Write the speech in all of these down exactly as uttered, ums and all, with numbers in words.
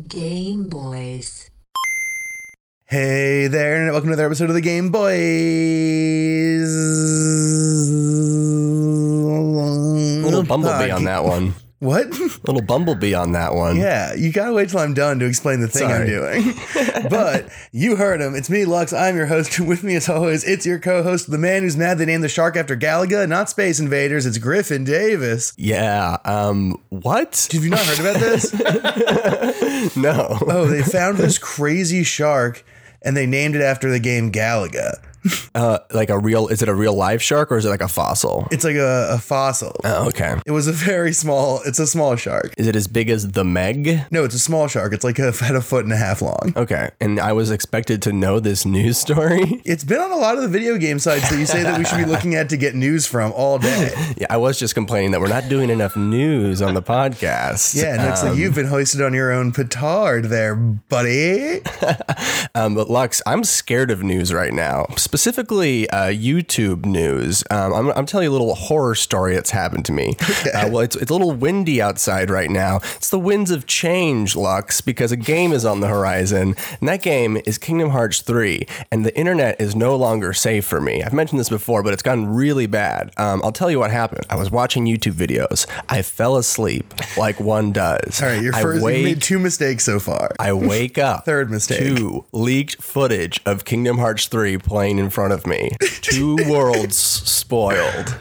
Game Boys. Hey there, and welcome to another episode of the Game Boys. Little bumblebee on that one. What? Little bumblebee on that one. Yeah, you gotta wait till I'm done to explain the thing Sorry. I'm doing. But you heard him. It's me, Lux. I'm your host. With me, as always, it's your co-host, the man who's mad they named the shark after Galaga, not Space Invaders. It's Griffin Davis. Yeah. Um. What? Have you not heard about this? No. Oh, they found this crazy shark, and they named it after the game Galaga. Uh. Like a real? Is it a real live shark or is it like a fossil? It's like a, a fossil. Oh, okay. It was a very small, it's a small shark. Is it as big as the Meg? No, it's a small shark. It's like a, about a foot and a half long. Okay. And I was expected to know this news story. It's been on a lot of the video game sites that you say that we should be looking at to get news from all day. Yeah, I was just complaining that we're not doing enough news on the podcast. Yeah, and it's like you've been hoisted on your own petard there, buddy. Um, but Lux, I'm scared of news right now, specifically uh, YouTube news. Um, I'm, I'm telling you a little horror story that's happened to me. Okay. Uh, well, it's, it's a little windy outside right now. It's the winds of change, Lux, because a game is on the horizon, and that game is Kingdom Hearts three, and the internet is no longer safe for me. I've mentioned this before, but it's gotten really bad. Um, I'll tell you what happened. I was watching YouTube videos. I fell asleep like one does. All right, your I first, wake- you made two mistakes so far. I wake up. Third mistake. To leaked footage of Kingdom Hearts three playing in front of me. Two worlds spoiled.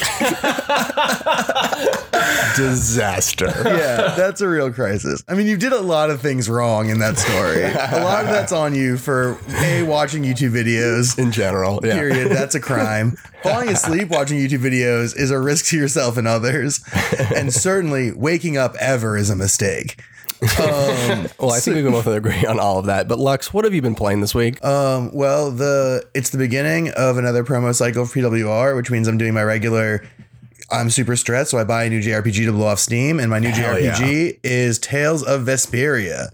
Disaster. Yeah, that's a real crisis. I mean, you did a lot of things wrong in that story. A lot of that's on you for, A, watching YouTube videos. In general, yeah. Period. That's a crime. Falling asleep watching YouTube videos is a risk to yourself and others. And certainly waking up ever is a mistake. Um, Well, I think we can both agree on all of that. But Lux, what have you been playing this week? um, well, the it's the beginning of another promo cycle for P W R, which means I'm doing my regular. I'm super stressed, so I buy a new J R P G to blow off steam, and my new Hell J R P G is Tales of Vesperia.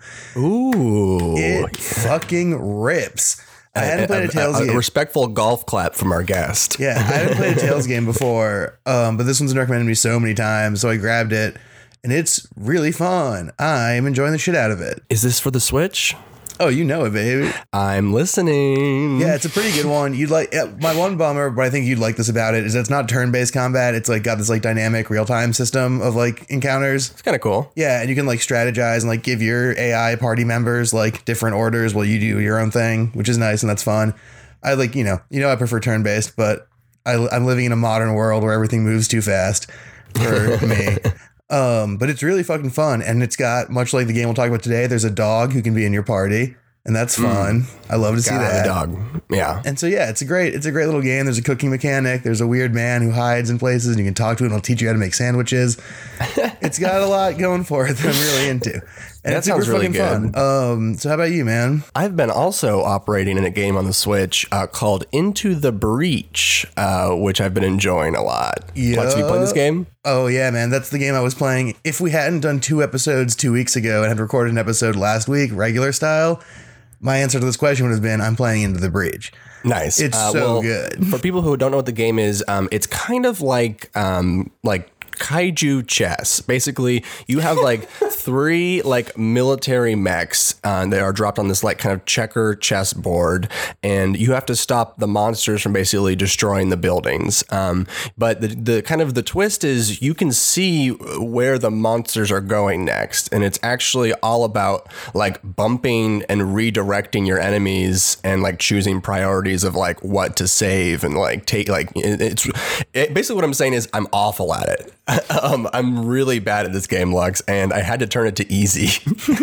Ooh. It fucking rips. I hadn't played a Tales a, a game. respectful golf clap from our guest. Yeah, I haven't played a Tales game before, um, but this one's been recommended to me so many times, so I grabbed it, and it's really fun. I'm enjoying the shit out of it. Is this for the Switch? Oh, you know it, baby. I'm listening. Yeah, it's a pretty good one. You'd like yeah, my one bummer, but I think you'd like this about it is that it's not turn-based combat. It's like got this like dynamic real-time system of like encounters. It's kind of cool. Yeah, and you can like strategize and like give your A I party members like different orders while you do your own thing, which is nice and that's fun. I like, you know, you know I prefer turn-based, but I, I'm living in a modern world where everything moves too fast for me. Um, but it's really fucking fun, and it's got, much like the game we'll talk about today, there's a dog who can be in your party, and that's fun. Mm. I love to see Gotta have that. a dog. Yeah. And so yeah, it's a great it's a great little game. There's a cooking mechanic. There's a weird man who hides in places, and you can talk to him. It'll teach you how to make sandwiches. It's got a lot going for it that I'm really into. And That it's super sounds really fucking good. fun. Um, so how about you, man? I've been also operating in a game on the Switch uh, called Into the Breach, uh, which I've been enjoying a lot. Lux, have you played this game? Oh yeah, man. That's the game I was playing. If we hadn't done two episodes two weeks ago and had recorded an episode last week, regular style, my answer to this question would have been, I'm playing Into the Breach. Nice. It's Uh, so well, good. For people who don't know what the game is, um, it's kind of like um, like kaiju chess. Basically, you have like three like military mechs uh, that are dropped on this like kind of checker chess board, and you have to stop the monsters from basically destroying the buildings. Um, but the the kind of the twist is you can see where the monsters are going next, and it's actually all about like bumping and redirecting your enemies and like choosing priorities of like what to save and like take like it, it's it, basically what I'm saying is I'm awful at it. um, I'm really bad at this game, Lux, and I had to turn it to easy.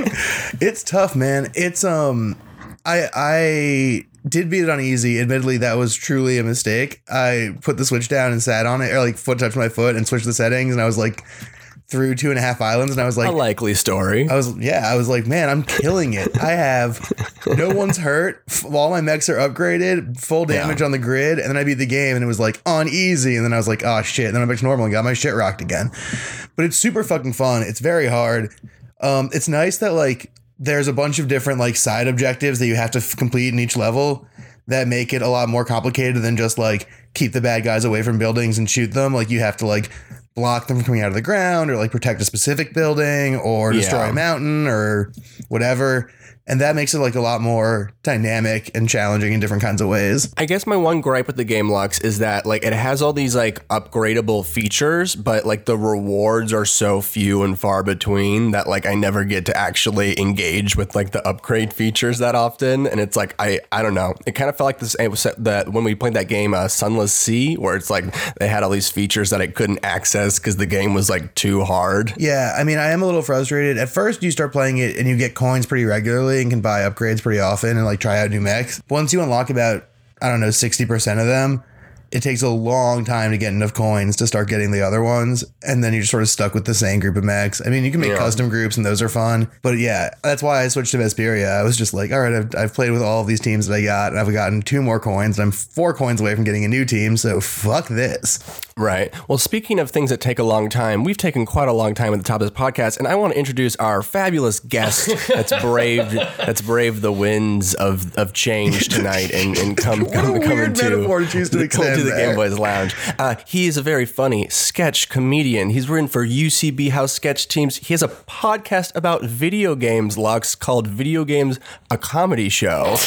It's tough, man. It's um I I did beat it on easy. Admittedly, that was truly a mistake. I put the Switch down and sat on it, or like foot touched my foot and switched the settings, and I was like through two and a half islands, and I was like, A likely story. I was, yeah, I was like, man, I'm killing it. I have, no one's hurt. All my mechs are upgraded, full damage Yeah. on the grid. And then I beat the game and it was like on easy. And then I was like, oh shit. And then I'm back to normal and got my shit rocked again. But it's super fucking fun. It's very hard. Um, it's nice that like there's a bunch of different like side objectives that you have to f- complete in each level that make it a lot more complicated than just like keep the bad guys away from buildings and shoot them. Like you have to like block them from coming out of the ground or like protect a specific building or destroy Yeah. a mountain or whatever. And that makes it like a lot more dynamic and challenging in different kinds of ways. I guess my one gripe with the game, Lux, is that like it has all these like upgradable features, but like the rewards are so few and far between that like I never get to actually engage with like the upgrade features that often. And it's like I I don't know. It kind of felt like this it was that when we played that game, uh, Sunless Sea, where it's like they had all these features that I couldn't access because the game was like too hard. Yeah, I mean, I am a little frustrated. At first, you start playing it and you get coins pretty regularly and can buy upgrades pretty often and like try out new mechs. Once you unlock about, I don't know, sixty percent of them, it takes a long time to get enough coins to start getting the other ones. And then you're sort of stuck with the same group of mechs. I mean, you can make Yeah. custom groups and those are fun. But yeah, that's why I switched to Vesperia. I was just like, all right, I've, I've played with all of these teams that I got and I've gotten two more coins and I'm four coins away from getting a new team. So fuck this. Right. Well, speaking of things that take a long time, we've taken quite a long time at the top of this podcast, and I want to introduce our fabulous guest that's braved that's braved the winds of, of change tonight and, and come What a come, come weird into, metaphor to choose to come extend to the there. Game Boys Lounge. Uh, he is a very funny sketch comedian. He's written for U C B House sketch teams. He has a podcast about video games, Lux, called Video Games, a Comedy Show.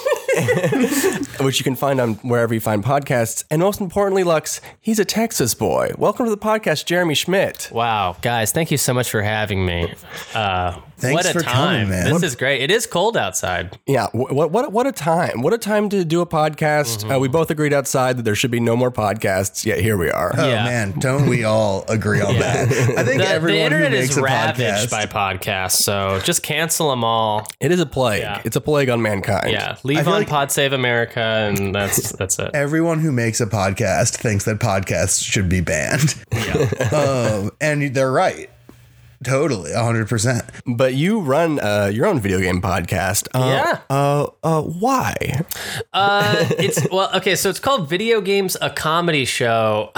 Which you can find on wherever you find podcasts. And most importantly, Lux, he's a Texas boy. Welcome to the podcast, Jeremy Schmidt. Wow, guys, thank you so much for having me. Uh, Thanks what a for time. coming, man. This What- is great. It is cold outside. Yeah, wh- what what what a time! What a time to do a podcast. Mm-hmm. Uh, we both agreed outside that there should be no more podcasts. Yet here we are. Oh Yeah. man, don't we all agree on that? I think The, everyone the internet who makes is a ravaged podcast, by podcasts, so just cancel them all. It is a plague. Yeah. It's a plague on mankind. Yeah, leave feel on like- Pod Save America, and that's that's it. everyone who makes a podcast thinks that podcasts should be banned. um, and they're right. Totally, one hundred percent. But you run uh, your own video game podcast. Uh, Yeah. Uh, uh, why? Uh, it's well, okay. So it's called Video Games, a Comedy Show,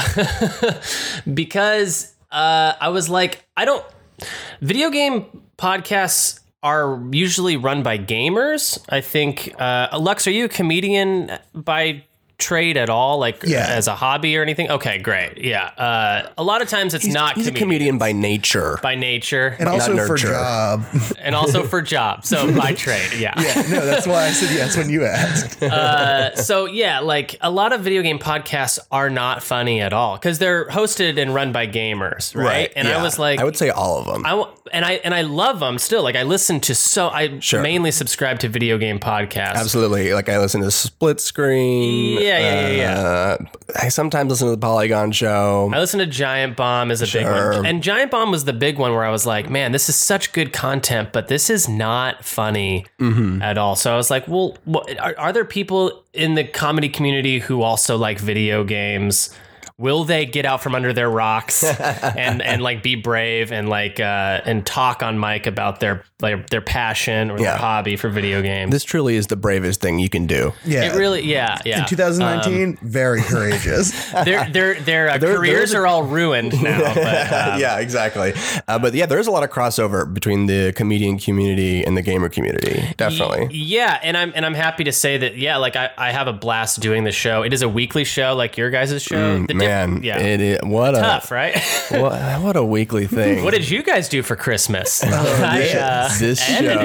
because uh, I was like, I don't. Video game podcasts are usually run by gamers. I think. Uh, Lux, are you a comedian by trade at all, like Yeah. as a hobby or anything? Okay, great. Yeah. Uh, a lot of times it's He's, not he's a comedian comedian by nature. by nature, And also for nurture. job. and also for job. So by trade, yeah. Yeah, no, that's why I said yes when you asked. Uh, so yeah, like a lot of video game podcasts are not funny at all because they're hosted and run by gamers, right? And yeah. I was like, I would say all of them. I w- and I and I love them still. Like I listen to so I Sure. mainly subscribe to video game podcasts. Absolutely. Like I listen to Split Screen. Yeah, yeah, yeah, yeah. Uh, I sometimes listen to the Polygon Show. I listen to Giant Bomb as a big Sure. one, and Giant Bomb was the big one where I was like, man, this is such good content, but this is not funny Mm-hmm. at all. So I was like, well, what, are, are there people in the comedy community who also like video games? Will they get out from under their rocks and, and like be brave and like uh, and talk on mic about their like their passion or Yeah. their hobby for video games? This truly is the bravest thing you can do. Yeah. It really, yeah, yeah. In twenty nineteen, very courageous. their their their uh, There- careers there's a- are all ruined now. But, um, yeah, exactly. Uh, but yeah, there's a lot of crossover between the comedian community and the gamer community. Definitely. Y- Yeah, and I'm and I'm happy to say that yeah, like I, I have a blast doing the show. It is a weekly show, like your guys' show. The diff- Man, yeah, it is, what a tough, right? what, what a weekly thing. What did you guys do for Christmas? I, uh, this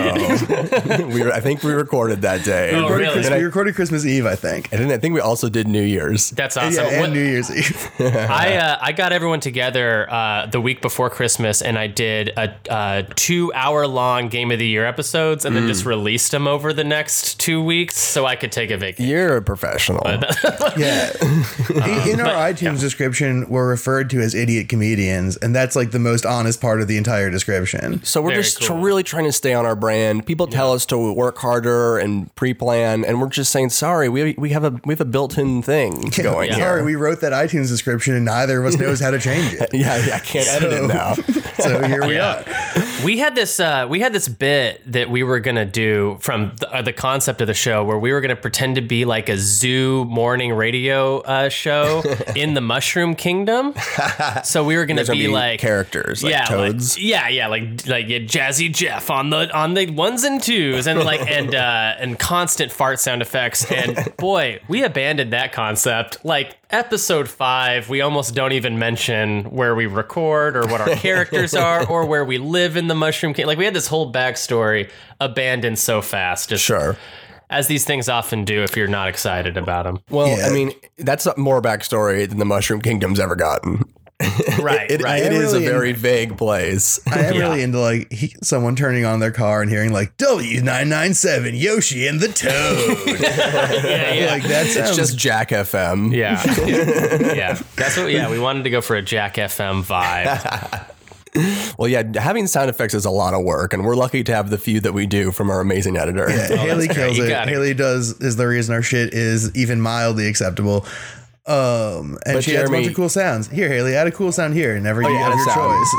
show? we were, I think we recorded that day. Oh, Recorded really? Christmas- And I, we recorded Christmas Eve, I think. and then I think we also did New Year's. That's awesome. Yeah, and What- New Year's Eve. I uh, I got everyone together uh, the week before Christmas, and I did a, uh two hour long Game of the Year episodes, and then just released them over the next two weeks so I could take a vacation. You're a professional. Yeah. In our iTunes description, we're referred to as idiot comedians, and that's like the most honest part of the entire description. So we're Very just cool. tr- really trying to stay on our brand. People tell us to work harder and pre-plan, and we're just saying, sorry, we we have a we have a built-in thing going Sorry, here. we wrote that iTunes description, and neither of us knows how to change it. yeah, yeah, I can't edit it now. So here we Yeah. are. We had this uh, we had this bit that we were gonna do from the, uh, the concept of the show, where we were gonna pretend to be like a zoo morning radio uh, show in the Mushroom Kingdom. So we were gonna, There's be, gonna be like characters, like yeah, toads. Like, yeah, yeah, like like yeah, Jazzy Jeff on the on the ones and twos, and like and uh, and constant fart sound effects. And boy, we abandoned that concept. Like episode five, we almost don't even mention where we record or what our characters are or where we live in the Mushroom King. Like we had this whole backstory abandoned so fast. Just Sure. as these things often do if you're not excited about them. Well, Yeah. I mean, that's more backstory than the Mushroom Kingdom's ever gotten. Right, It, right. it is a really very vague place. I am Yeah. really into like he, someone turning on their car and hearing like W nine nine seven Yoshi and the Toad. yeah, yeah. Like that sounds It's just Jack F M. yeah. yeah. Yeah. That's what yeah, we wanted to go for a Jack F M vibe. Well, yeah, having sound effects is a lot of work, and we're lucky to have the few that we do from our amazing editor. Yeah, Haley that's great. kills You it. got it. Haley does is the reason our shit is even mildly acceptable. Um, and But she adds a bunch Jeremy- of cool sounds. Here, Haley, add a cool sound here. Never you yeah, have add a your sound. choice.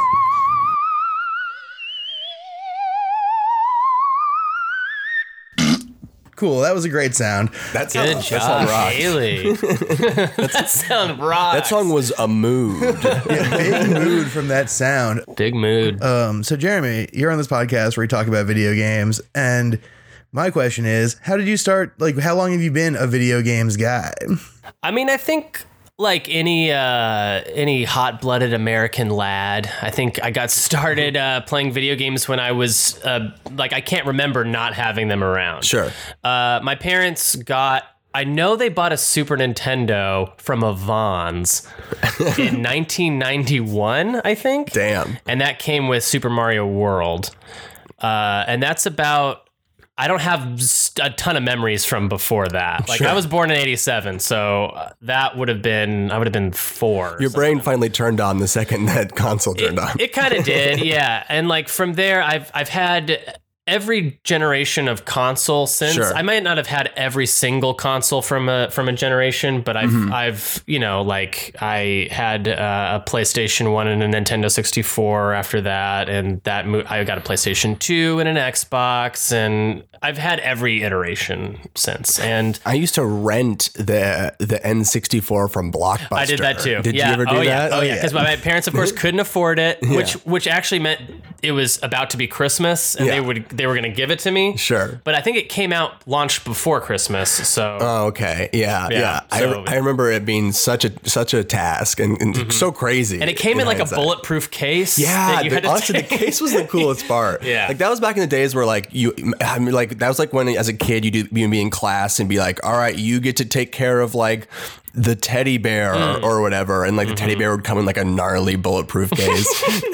Cool, that was a great sound. That Good sound, that song job, rocked. Haley. that sound rocks. That song was a mood. Yeah, big mood from that sound. Big mood. Um, so Jeremy, you're on this podcast where we talk about video games, and my question is, how did you start? Like, how long have you been a video games guy? I mean, I think like any uh, any hot-blooded American lad, I think I got started uh, playing video games when I was uh, like I can't remember not having them around. Sure. Uh, my parents got. I know they bought a Super Nintendo from a Vons in nineteen ninety-one, I think. Damn. And that came with Super Mario World. Uh, and that's about. I don't have a ton of memories from before that. Like Sure. I was born in eighty-seven, so uh, that would have been I would have been four. Your brain finally turned on the second that console turned on. It kind of did, yeah. And like from there, I've I've had every generation of console since. Sure. I might not have had every single console from a from a generation, but I've Mm-hmm. I've you know like I had uh, a PlayStation One and a Nintendo sixty-four after that, and that mo- I got a PlayStation Two and an Xbox, and I've had every iteration since. And I used to rent the the N sixty-four from Blockbuster. I did that too. Did yeah. you ever do oh, yeah. that? Oh yeah, because my parents, of course, couldn't afford it, which Yeah. which actually meant it was about to be Christmas, and Yeah. they would they were going to give it to me. Sure. But I think it came out launched before Christmas, so Oh, okay. Yeah, yeah. Yeah, I, so- I remember it being such a such a task and, and so crazy. and it came in like a hindsight. bulletproof case. Yeah, that you the, had to honestly, the take. case was the coolest part. Yeah. like that was back in the days where like you, I mean, like that was like when as a kid you do you'd be in class and be like, all right, you get to take care of like the teddy bear Mm. or whatever, and like the Mm-hmm. teddy bear would come in like a gnarly bulletproof case.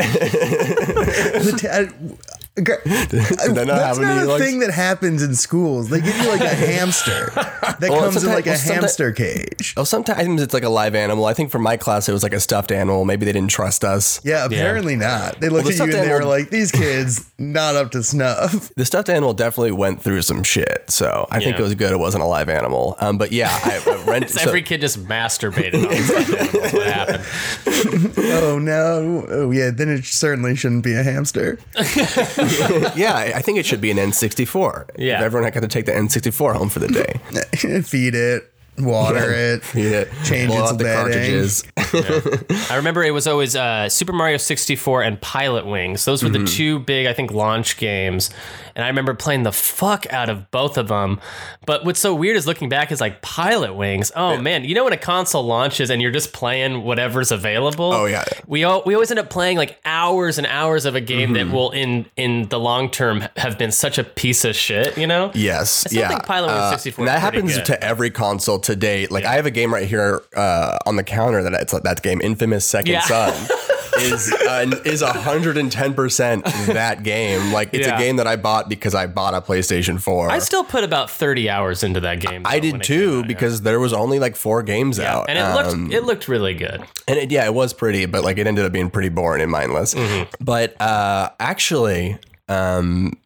The ta- I- Gra- They're not That's having not any, a like- thing that happens in schools. They give you like a hamster that Well, comes in sometimes- like a well, sometimes- hamster cage. Oh, sometimes it's like a live animal. I think for my class it was like a stuffed animal. Maybe they didn't trust us. Yeah, apparently not. They looked Well, the at you and stuffed they were animal- like, "These kids not up to snuff." The stuffed animal definitely went through some shit, so I think Yeah. it was good it wasn't a live animal. Um, but yeah, I, I rent It's every kid just masturbated on stuff. That's what happened. Oh no! Oh yeah, then it certainly shouldn't be a hamster. yeah, I I think it should be an N sixty-four. Yeah. If everyone had got to take the N sixty-four home for the day. Feed it, water it, Feed it, change blow its out the bedding. cartridges. I remember it was always uh, Super Mario sixty-four and Pilot Wings. Those were Mm-hmm. the two big, I think, launch games. And I remember playing the fuck out of both of them. But what's so weird is looking back is like Pilot Wings. Oh man, you know when a console launches and you're just playing whatever's available? Oh, yeah. We all, we always end up playing like hours and hours of a game Mm-hmm. that will in in the long term have been such a piece of shit, you know? Yes, I still yeah. think Pilot Wings sixty-four that is pretty happens good. to every console to date. Like I have a game right here uh, on the counter that it's that game, Infamous Second Yeah. Son. is uh, is one hundred ten percent that game. Like it's Yeah. a game that I bought because I bought a PlayStation four. I still put about thirty hours into that game. I though, did when it too came out, yeah. because there was only like four games Yeah, out, and it Um, looked it looked really good. and it, yeah, it was pretty, but like it ended up being pretty boring and mindless. Mm-hmm. But uh, actually, um,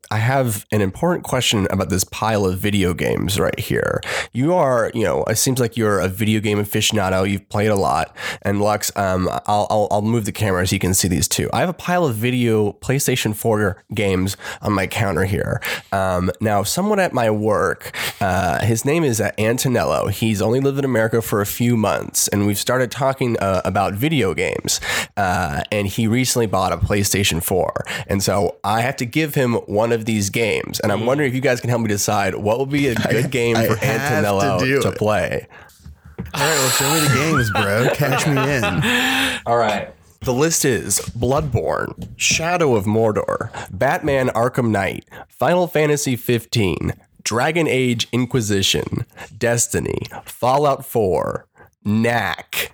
I have an important question about this pile of video games right here. You are, you know, it seems like you're a video game aficionado. You've played a lot. And Lux, um, I'll, I'll, I'll move the camera so you can see these two. I have a pile of video PlayStation four games on my counter here. Um, now, someone at my work, uh, his name is uh, Antonello. He's only lived in America for a few months, and we've started talking uh, about video games. Uh, and he recently bought a PlayStation four. And so I have to give him one of these games, and I'm wondering if you guys can help me decide what would be a good game I for have Antonello to do to it. play. All right, well, show me the games, bro. Catch me in. All right. The list is Bloodborne, Shadow of Mordor, Batman Arkham Knight, Final Fantasy fifteen, Dragon Age Inquisition, Destiny, Fallout four, Knack,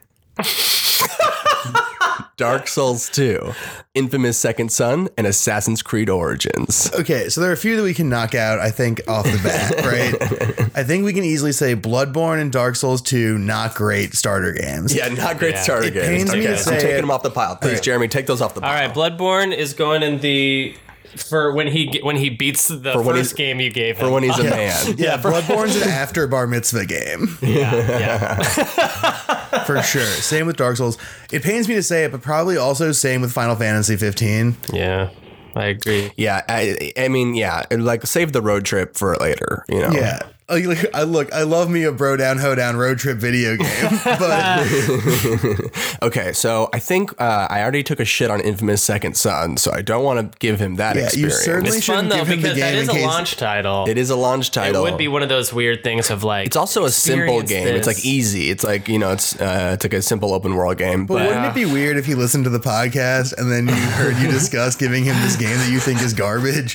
Dark Souls two, Infamous Second Son, and Assassin's Creed Origins. Okay, so there are a few that we can knock out, I think, off the bat, right? I think we can easily say Bloodborne and Dark Souls two, not great starter games. Yeah, not great Yeah. starter It games. pains me Okay, to I'm say taking it. them off the pile. Please, right. Jeremy, take those off the pile. All right, Bloodborne is going in the for when he when he beats the when he's- first game you gave him. For when he's a man. Yeah, Bloodborne's an after bar mitzvah game, yeah, yeah. for sure. Same with Dark Souls. It pains me to say it, but probably also same with Final Fantasy fifteen. Yeah, I agree. Yeah, I, I mean, yeah, like save the road trip for later, you know? Yeah. Like, like, I look, I love me a bro down, ho down road trip video game, but Okay, so I think uh, I already took a shit on Infamous Second Son, so I don't want to give him that Yeah, you experience. certainly It's fun shouldn't though give him the because that game is in a case- launch title. It is a launch It title. would be one of those weird things of like. It's also a simple experience game. It's this. like easy. It's like, you know, it's uh, it's like a simple open world game. But But wouldn't it be weird if he listened to the podcast and then you heard you discuss giving him this game that you think is garbage?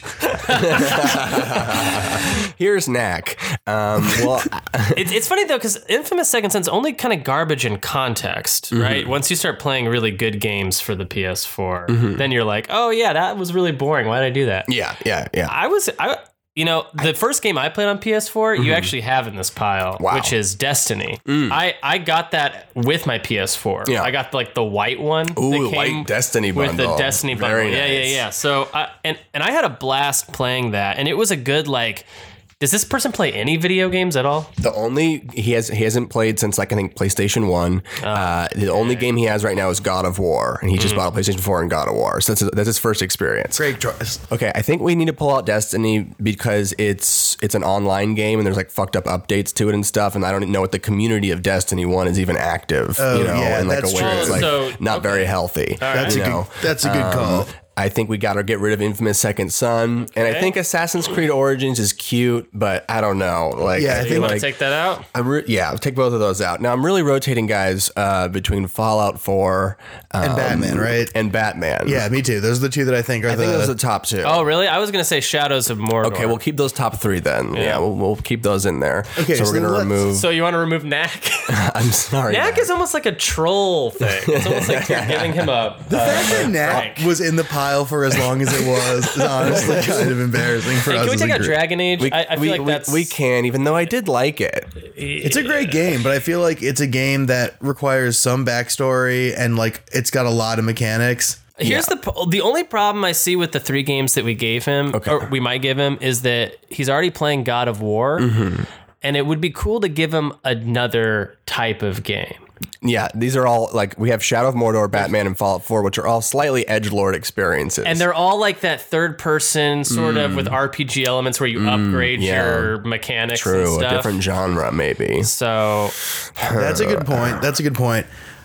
here's Knack. Um, well, It, it's funny though because Infamous Second Son's only kind of garbage in context, right? Once you start playing really good games for the P S four, then you're like, oh yeah, that was really boring. Why did I do that? yeah, yeah, yeah. I was, I, you know, the first game I played on P S four, you actually have in this pile, Wow. which is Destiny. I, I got that with my P S four. Yeah. I got like the white one. Ooh, that the came white Destiny with bundle. the Destiny bundle. Very Yeah, yeah, nice. yeah. So, I, and and I had a blast playing that, and it was a good like. Does this person play any video games at all? The only he has he hasn't played since like I think PlayStation One. uh, the only game he has right now is God of War, and he just bought a PlayStation Four and God of War. So that's that's his first experience. Great choice. Okay, I think we need to pull out Destiny because it's it's an online game and there's like fucked up updates to it and stuff, and I don't know what the community of Destiny One is even active. Oh, you know, yeah, in like that's a way true. that's like So, not okay. very healthy. That's you a know? good. That's a good call. I think we got to get rid of Infamous Second Son, and I Okay. think Assassin's Creed Origins is cute, but I don't know. Like, Yeah, I I think feel You want like to take that out? I'm re- yeah, I'll take both of those out. Now I'm really rotating guys uh, between Fallout four um, And Batman, right? And Batman. Yeah, me too. Those are the two that I think are I the. think those are the top two. Oh, really? I was gonna say Shadows of Mordor. Okay, we'll keep those top three then. Yeah, we'll, we'll keep those in there. Okay, so so we're gonna let's- remove. So you want to remove Knack? I'm sorry. Knack Matt. is almost like a troll thing. It's almost like you're giving him a. the fact that Nat Frank. was in the pile for as long as it was is honestly kind of embarrassing for Hey, us. can we as take a out group. Dragon Age? We, I, I feel we, like we- that's we can, even though I did like it. It's a great game, but I feel like it's a game that requires some backstory and like it's got a lot of mechanics. Here's the the the only problem I see with the three games that we gave him, Okay. or we might give him, is that he's already playing God of War, Mm-hmm. and it would be cool to give him another type of game. Yeah, these are all like we have Shadow of Mordor, Batman, and Fallout four, which are all slightly edgelord experiences. And they're all like that third person sort of with R P G elements where you upgrade Mm. yeah. your mechanics and true, a stuff. different genre maybe. So, That's a good point. That's a good point.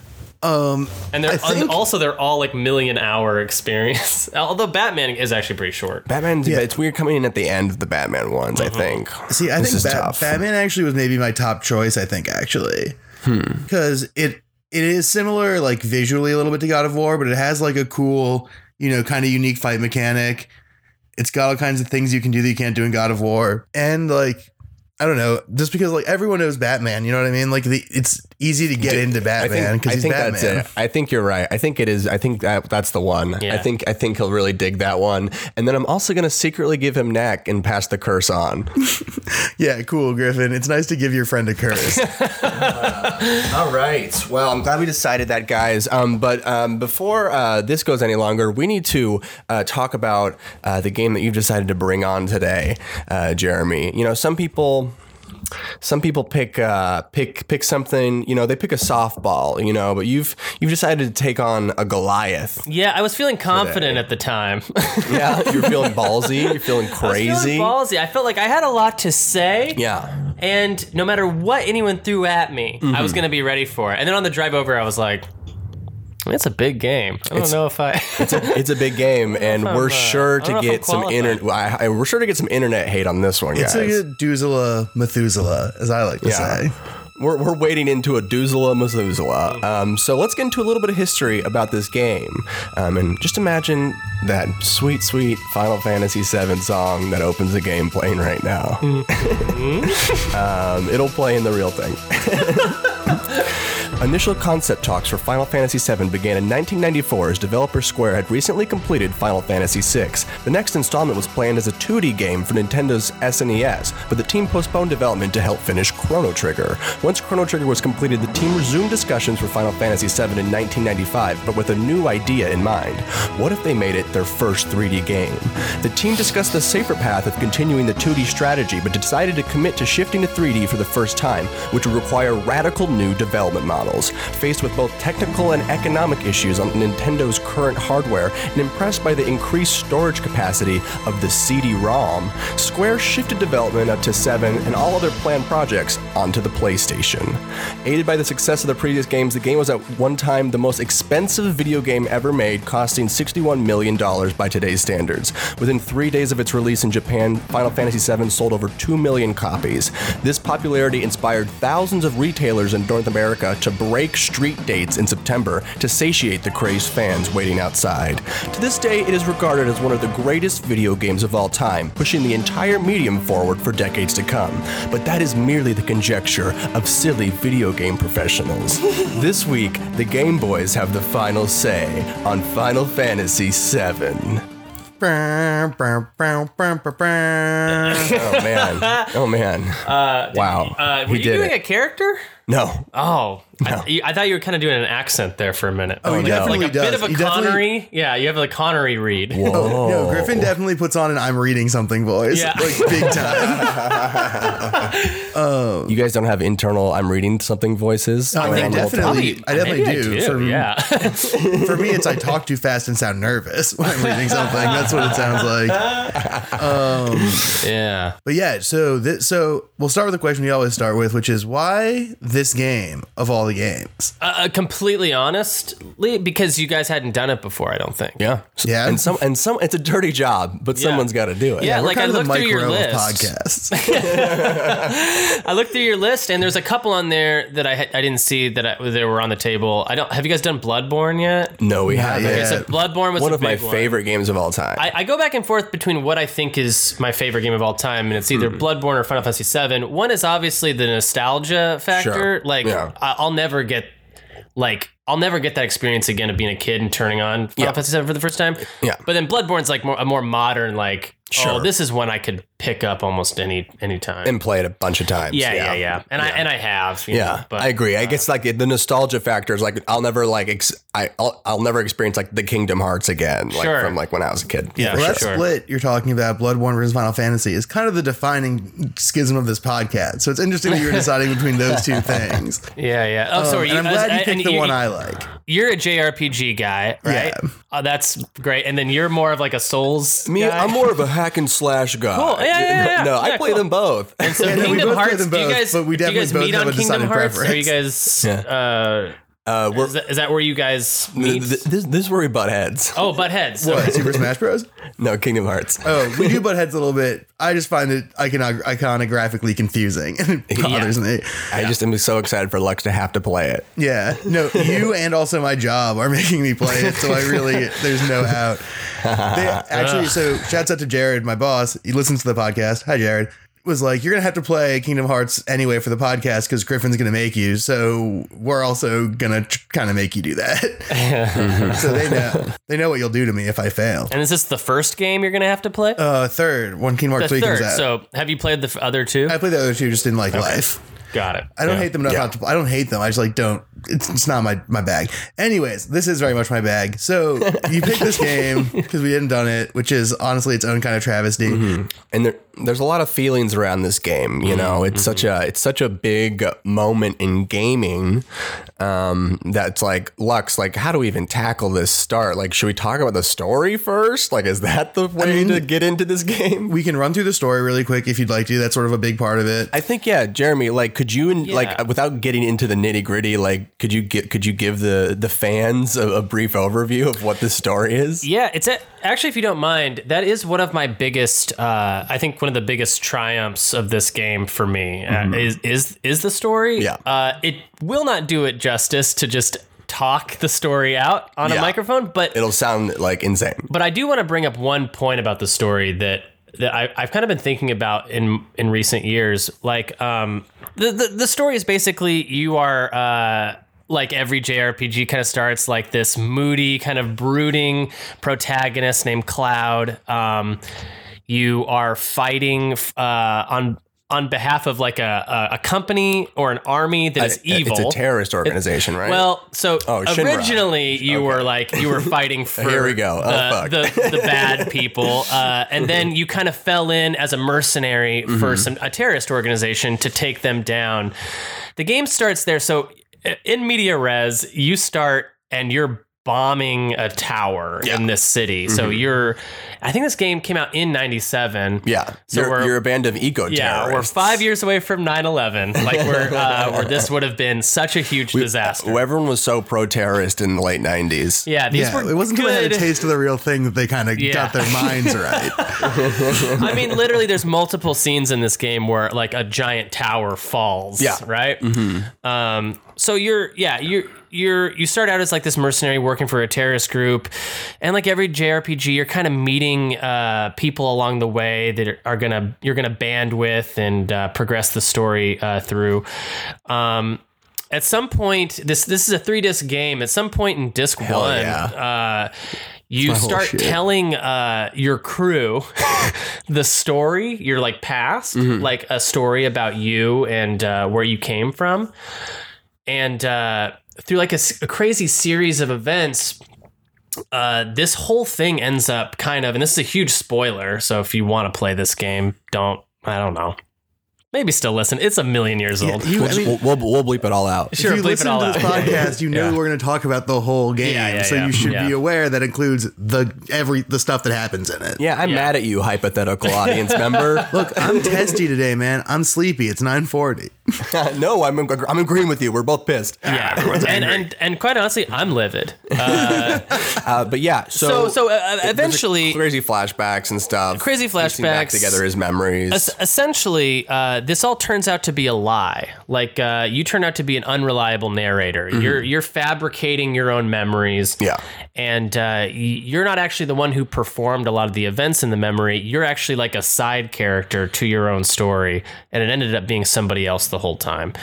Um, and they're I think- and also they're all like million hour experience. Although Batman is actually pretty short. Batman, it's weird coming in at the end of the Batman ones, I think. See, I This think is Bat- tough. Batman actually was maybe my top choice. I think actually, because it it is similar, like visually a little bit to God of War, but it has like a cool, you know, kind of unique fight mechanic. It's got all kinds of things you can do that you can't do in God of War, and like I don't know, just because like everyone knows Batman, you know what I mean? Like the, it's easy to get into Batman because he's think Batman. That's it. I think you're right. I think it is. I think that that's the one. Yeah. I think I think he'll really dig that one. And then I'm also going to secretly give him neck and pass the curse on. Yeah, cool, Griffin. It's nice to give your friend a curse. All right. Well, I'm glad we decided that, guys. Um, but um, before uh, this goes any longer, we need to uh, talk about uh, the game that you've decided to bring on today, uh, Jeremy. You know, some people. Some people pick uh, pick pick something, you know, they pick a softball, you know, but you've you've decided to take on a Goliath. Yeah, I was feeling confident at the time. Yeah, you're feeling ballsy, you're feeling I was crazy. feeling ballsy. I felt like I had a lot to say. Yeah. And no matter what anyone threw at me, Mm-hmm. I was going to be ready for it. And then on the drive over, I was like, it's a big game. I don't know if I. It's a, it's a big game, and I'm, we're uh, sure I to don't know if I'm get some qualified. internet. I, I, we're sure to get some internet hate on this one, It's guys. like a Doozela Methuselah, as I like to Yeah. say. We're, we're wading into a doozela Methuselah. Um, so let's get into a little bit of history about this game. Um, and just imagine that sweet, sweet Final Fantasy seven song that opens the game playing right now. um, it'll play in the real thing. Initial concept talks for Final Fantasy seven began in nineteen ninety-four as developer Square had recently completed Final Fantasy six. The next installment was planned as a two D game for Nintendo's S N E S, but the team postponed development to help finish Chrono Trigger. Once Chrono Trigger was completed, the team resumed discussions for Final Fantasy seven in nineteen ninety-five, but with a new idea in mind. What if they made it their first three D game? The team discussed the safer path of continuing the two D strategy, but decided to commit to shifting to three D for the first time, which would require radical new development models. Faced with both technical and economic issues on Nintendo's current hardware and impressed by the increased storage capacity of the C D ROM, Square shifted development up to seven and all other planned projects onto the PlayStation. Aided by the success of the previous games, the game was at one time the most expensive video game ever made, costing sixty-one million dollars by today's standards. Within three days of its release in Japan, Final Fantasy seven sold over two million copies. This popularity inspired thousands of retailers in North America to break street dates in September to satiate the crazed fans waiting outside. To this day, it is regarded as one of the greatest video games of all time, pushing the entire medium forward for decades to come. But that is merely the conjecture of silly video game professionals. This week, the Game Boys have the final say on Final Fantasy seven. Brr, brr, brr, brr, brr, brr. Oh man! Oh man! Uh, Wow! uh, were he you did doing it. a character? No. Oh, I, you- I thought you were kind of doing an accent there for a minute. Oh, he like, definitely like a does. bit of a He definitely- Connery. Yeah, you have a Connery read. Oh, no, Griffin definitely puts on an I'm reading something voice. Yeah. Like big time. You guys don't have internal I'm reading something voices? I going think on the whole time? definitely, I definitely Maybe do. I For, yeah. for me, it's I talk too fast and sound nervous when I'm reading something. That's what it sounds like. yeah. But yeah, so this, so we'll start with the question we always start with, which is why this game of all the games? Uh, completely honestly, because you guys hadn't done it before, I don't think. Yeah. Yeah. And some and some it's a dirty job, but Yeah. someone's got to do it. Yeah, We're like I kind of looked the through your micro of list. podcasts. I looked through your list, and there's a couple on there that I I didn't see that I, they were on the table. I don't. Have you guys done Bloodborne yet? No, we Not haven't. yet. Okay, so Bloodborne was One a of my big one. favorite games of all time. I, I go back and forth between what I think is my favorite game of all time, and it's either Hmm. Bloodborne or Final Fantasy seven. One is obviously the nostalgia factor. Sure. Like, Yeah. I, I'll never get, like, I'll never get that experience again of being a kid and turning on Final Yeah. Fantasy seven for the first time. Yeah. But then Bloodborne's like more a more modern, like, Sure. oh, this is one I could pick up almost any any time. and play it a bunch of times. yeah, yeah, yeah, And I and I have. You Yeah, know, but I agree. I guess like the nostalgia factor is like I'll never like ex- I I'll, I'll never experience like the Kingdom Hearts again, like Sure. from like when I was a kid. Yeah, For Well, sure. that sure. split you're talking about, Bloodborne versus Final Fantasy, is kind of the defining schism of this podcast. So it's interesting that you're deciding between those two things. Yeah, yeah. Oh, so Um, are you? and I'm glad you and picked the you- one I like. You're a J R P G guy, right? Yeah. Oh, that's great. And then you're more of like a Souls. Me, guy? I'm more of a hack and slash guy. Cool. Yeah, yeah, yeah. No, I Yeah, play cool. them both. And so Yeah, no, we Kingdom both play Hearts. them do you both, guys? but we do you definitely guys both meet have on a Kingdom decided Hearts? Are you preference. guys? Yeah. Uh, Uh, we're, is, that, is that where you guys meet? th- this, this is where we butt heads. oh, butt heads. So- What, Super Smash Bros? No, Kingdom Hearts. Oh, we do butt heads a little bit. I just find it iconog- iconographically confusing and it bothers me. I just am so excited for Lux to have to play it. Yeah. No, you and also my job are making me play it, so I really, there's no out. They, actually, so shouts out to Jared, my boss. He listens to the podcast. Hi, Jared. was like, you're gonna have to play Kingdom Hearts anyway for the podcast because Griffin's gonna make you. So we're also gonna tr- kind of make you do that. So they know they know what you'll do to me if I fail. And is this the first game you're going to have to play? Uh, third, when Kingdom Hearts the three third. comes out. So have you played the f- other two? I played the other two, just didn't like life. Got it. I don't Yeah. hate them enough. Yeah. Not to, I don't hate them. I just like don't. It's, it's not my my bag. Anyways, this is very much my bag. So you picked this game because we hadn't done it, which is honestly its own kind of travesty. Mm-hmm. And there, there's a lot of feelings around this game. You know, it's such a it's such a big moment in gaming. Um, that's like, Lux, like, how do we even tackle this start? Like, should we talk about the story first? Like, is that the way mean, to get into this game? We can run through the story really quick if you'd like to. That's sort of a big part of it. I think, yeah, Jeremy, like, could you, Yeah. like, without getting into the nitty gritty, like, could you get, could you give the, the fans a, a brief overview of what this story is? Yeah, it's a, actually, if you don't mind, that is one of my biggest, uh, I think one of the biggest triumphs of this game for me uh, is, is, is the story. Yeah. Uh, it will not do it justice to just talk the story out on Yeah. a microphone, but It'll sound like insane. But I do want to bring up one point about the story that that I, I've kind of been thinking about in in recent years. Like, um, the the, the story is basically you are. Uh, like every J R P G kind of starts like this moody, kind of brooding protagonist named Cloud. Um, you are fighting uh, on on behalf of like a, a, a company or an army that is Uh, evil. It's a terrorist organization, right? Well, so Oh, Shinra. originally you were like you were fighting for Here we go. Oh, the, fuck. the, the bad people, uh, and then you kind of fell in as a mercenary Mm-hmm. for some a terrorist organization to take them down. The game starts there. So in media res, you start and you're bombing a tower in this city. So you're, I think this game came out in ninety-seven. yeah. So you're, we're you're a band of eco terrorists. yeah, we're five years away from nine eleven. Like we're uh, where this would have been such a huge disaster. Everyone was so pro-terrorist in the late nineties. Yeah, these Yeah, were it wasn't until they had a good. taste of the real thing that they kind of Yeah. got their minds right. I mean, literally, there's multiple scenes in this game where like a giant tower falls. Yeah. Right. Um. So you're, yeah, you're, you're, you start out as like this mercenary working for a terrorist group, and like every J R P G, you're kind of meeting uh, people along the way that are gonna, you're gonna band with and uh, progress the story uh, through. Um. At some point, this this is a three disc game. At some point in disc Hell one, yeah. uh, you my whole start shit. telling uh, your crew the story, your like past, like a story about you and uh, where you came from, and uh, through like a, s- a crazy series of events. Uh, this whole thing ends up kind of, and this is a huge spoiler. So if you want to play this game, don't. I don't know. Maybe still listen. It's a million years old. You, We'll, I mean, we'll, we'll, we'll bleep it all out. Sure, if you bleep it listen all to out. this podcast, you know Yeah. we're going to talk about the whole game, Yeah, yeah, so yeah, you should yeah. be aware that includes the every the stuff that happens in it. Yeah, I'm Yeah. mad at you, hypothetical audience member. Look, I'm testy today, man. I'm sleepy. It's nine forty. No, I'm I'm agreeing with you. We're both pissed. Yeah, and, and and quite honestly, I'm livid. Uh, Uh, but yeah, so so so uh, eventually, crazy flashbacks and stuff. Crazy Piecing back flashbacks. together his memories. es- essentially, uh, this all turns out to be a lie. Like uh, you turn out to be an unreliable narrator. You're you're fabricating your own memories. Yeah. and uh, y- you're not actually the one who performed a lot of the events in the memory. You're actually like a side character to your own story, and it ended up being somebody else the whole time.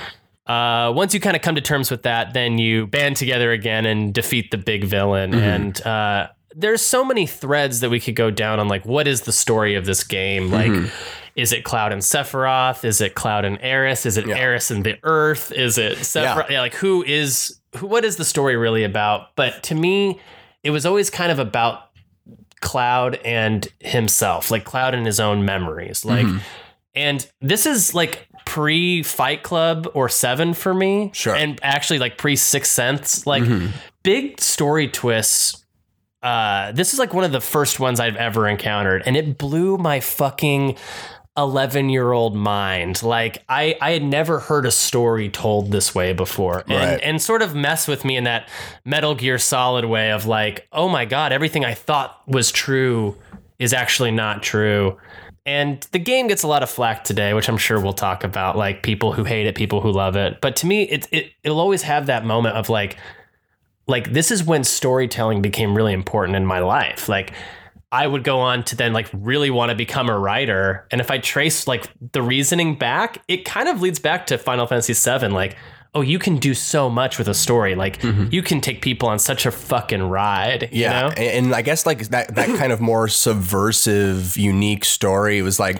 Uh, once you kind of come to terms with that, then you band together again and defeat the big villain. And uh, there's so many threads that we could go down on, like, what is the story of this game? Like, is it Cloud and Sephiroth? Is it Cloud and Aeris? Is it Yeah. Aeris and the Earth? Is it Sephiroth? Yeah, like, who is, who, what is the story really about? But to me, it was always kind of about Cloud and himself, like Cloud and his own memories. Like, and this is like pre Fight Club or Seven for me. Sure. And actually like pre Sixth Sense, like big story twists. Uh, this is like one of the first ones I've ever encountered, and it blew my fucking eleven year old mind. Like I, I had never heard a story told this way before, and, Right. and sort of mess with me in that Metal Gear Solid way of like, oh my God, everything I thought was true is actually not true. And the game gets a lot of flack today, which I'm sure we'll talk about, like people who hate it, people who love it. But to me, it, it it'll always have that moment of like, like this is when storytelling became really important in my life. Like I would go on to then like really want to become a writer. And if I trace like the reasoning back, it kind of leads back to Final Fantasy seven. Like, oh, you can do so much with a story. Like mm-hmm. you can take people on such a fucking ride. Yeah. You know? And, and I guess like that, that kind of more subversive, unique story was like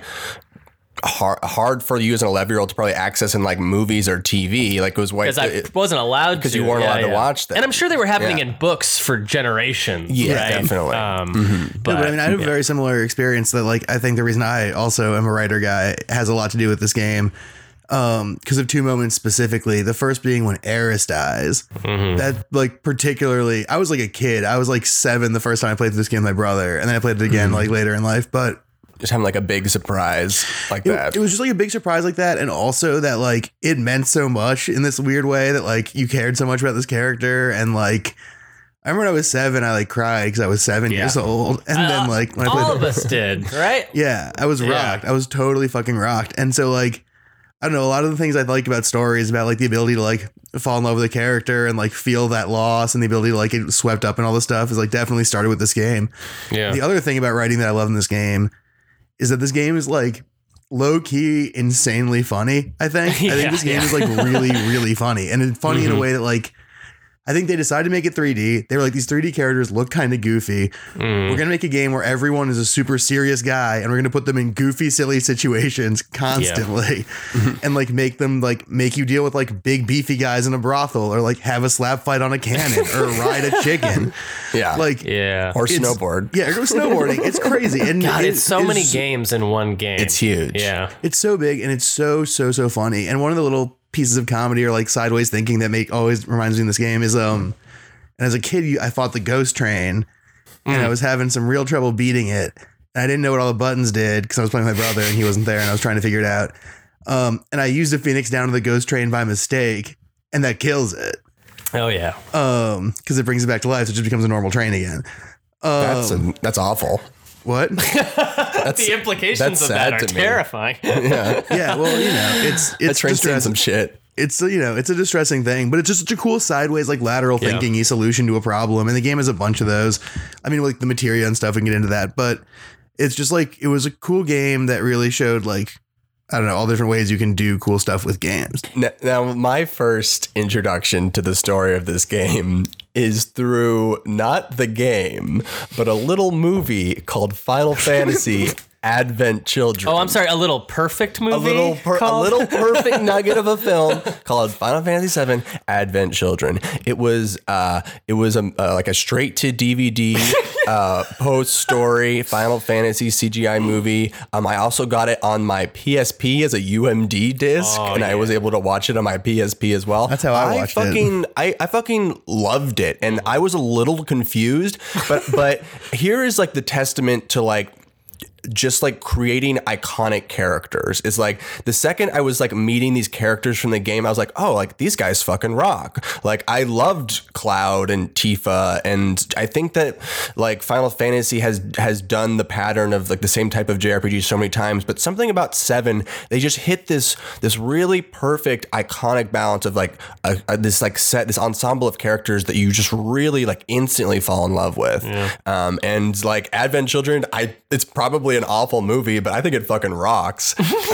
hard, hard for you as an eleven year old to probably access in like movies or T V. Like it was white. Because I it, wasn't allowed because to. you weren't yeah, allowed yeah. to watch them. And I'm sure they were happening Yeah. in books for generations. Yeah, right? definitely. Um, mm-hmm. but, No, but I mean, I had a yeah. very similar experience that, like, I think the reason I also am a writer guy has a lot to do with this game. Um, because of two moments specifically. The first being when Eris dies. Mm-hmm. That, like, particularly, I was like a kid. I was like seven the first time I played this game with my brother, and then I played it again, Mm-hmm. like, later in life. But Just having like a big surprise like it, that. it was just like a big surprise like that. And also that, like, it meant so much in this weird way that, like, you cared so much about this character. And, like, I remember when I was seven, I like cried because I was seven Yeah. years old. And Uh, then, like, when I all played of us did, right? Yeah, I was Yeah. rocked. I was totally fucking rocked. And so, like, I don't know, a lot of the things I like about stories about, like, the ability to, like, fall in love with a character and, like, feel that loss and the ability to, like, get swept up and all this stuff is, like, definitely started with this game. Yeah. The other thing about writing that I love in this game is that this game is, like, low key insanely funny, I think. I Yeah, think this game yeah. is, like, really, really funny. And it's funny Mm-hmm. in a way that, like, I think they decided to make it three D. They were like, these three D characters look kind of goofy. Mm. We're going to make a game where everyone is a super serious guy and we're going to put them in goofy, silly situations constantly and like make them like make you deal with like big, beefy guys in a brothel or like have a slap fight on a cannon or ride a chicken. yeah. Like, Yeah. or it's- snowboard. Yeah, or go snowboarding. It's crazy. And God, it it's so is- many games in one game. It's huge. Yeah. It's so big and it's so, so, so funny. And one of the little pieces of comedy or like sideways thinking that make always reminds me of this game is, um, and as a kid, you, I fought the ghost train and I was having some real trouble beating it. And I didn't know what all the buttons did because I was playing with my brother and he wasn't there and I was trying to figure it out. Um, and I used a Phoenix down to the ghost train by mistake and that kills it. Oh yeah. Um, because it brings it back to life. So it just becomes a normal train again. Um, That's a, that's awful. what? That's The implications that's of that sad are to me. terrifying. yeah. Yeah. Well, you know, it's, That it's train's seen distressing. some shit. It's, you know, it's a distressing thing, but it's just such a cool sideways, like lateral Yeah. thinking solution to a problem. And the game has a bunch of those. I mean, like the materia and stuff, we can get into that, but it's just like, it was a cool game that really showed like, I don't know, all different ways you can do cool stuff with games. N- Now, my first introduction to the story of this game is through not the game, but a little movie called Final Fantasy Advent Children. Oh, I'm sorry. A little perfect movie. A little, per- a called? little perfect nugget of a film called Final Fantasy seven Advent Children. It was, uh, it was a, uh, like a straight to D V D uh, post story Final Fantasy C G I movie. Um, I also got it on my P S P as a U M D disc, Oh, and I yeah. was able to watch it on my P S P as well. That's how I watched it. fucking, I, I fucking loved it, and I was a little confused, but but here is like the testament to like. Just like creating iconic characters is like the second I was like meeting these characters from the game, I was like, oh, like these guys fucking rock. Like I loved Cloud and Tifa, and I think that like Final Fantasy has has done the pattern of like the same type of J R P G so many times, but something about seven, they just hit this this really perfect iconic balance of like a, a, this like set this ensemble of characters that you just really like instantly fall in love with. Um, and like Advent Children, I it's probably an awful movie, but I think it fucking rocks.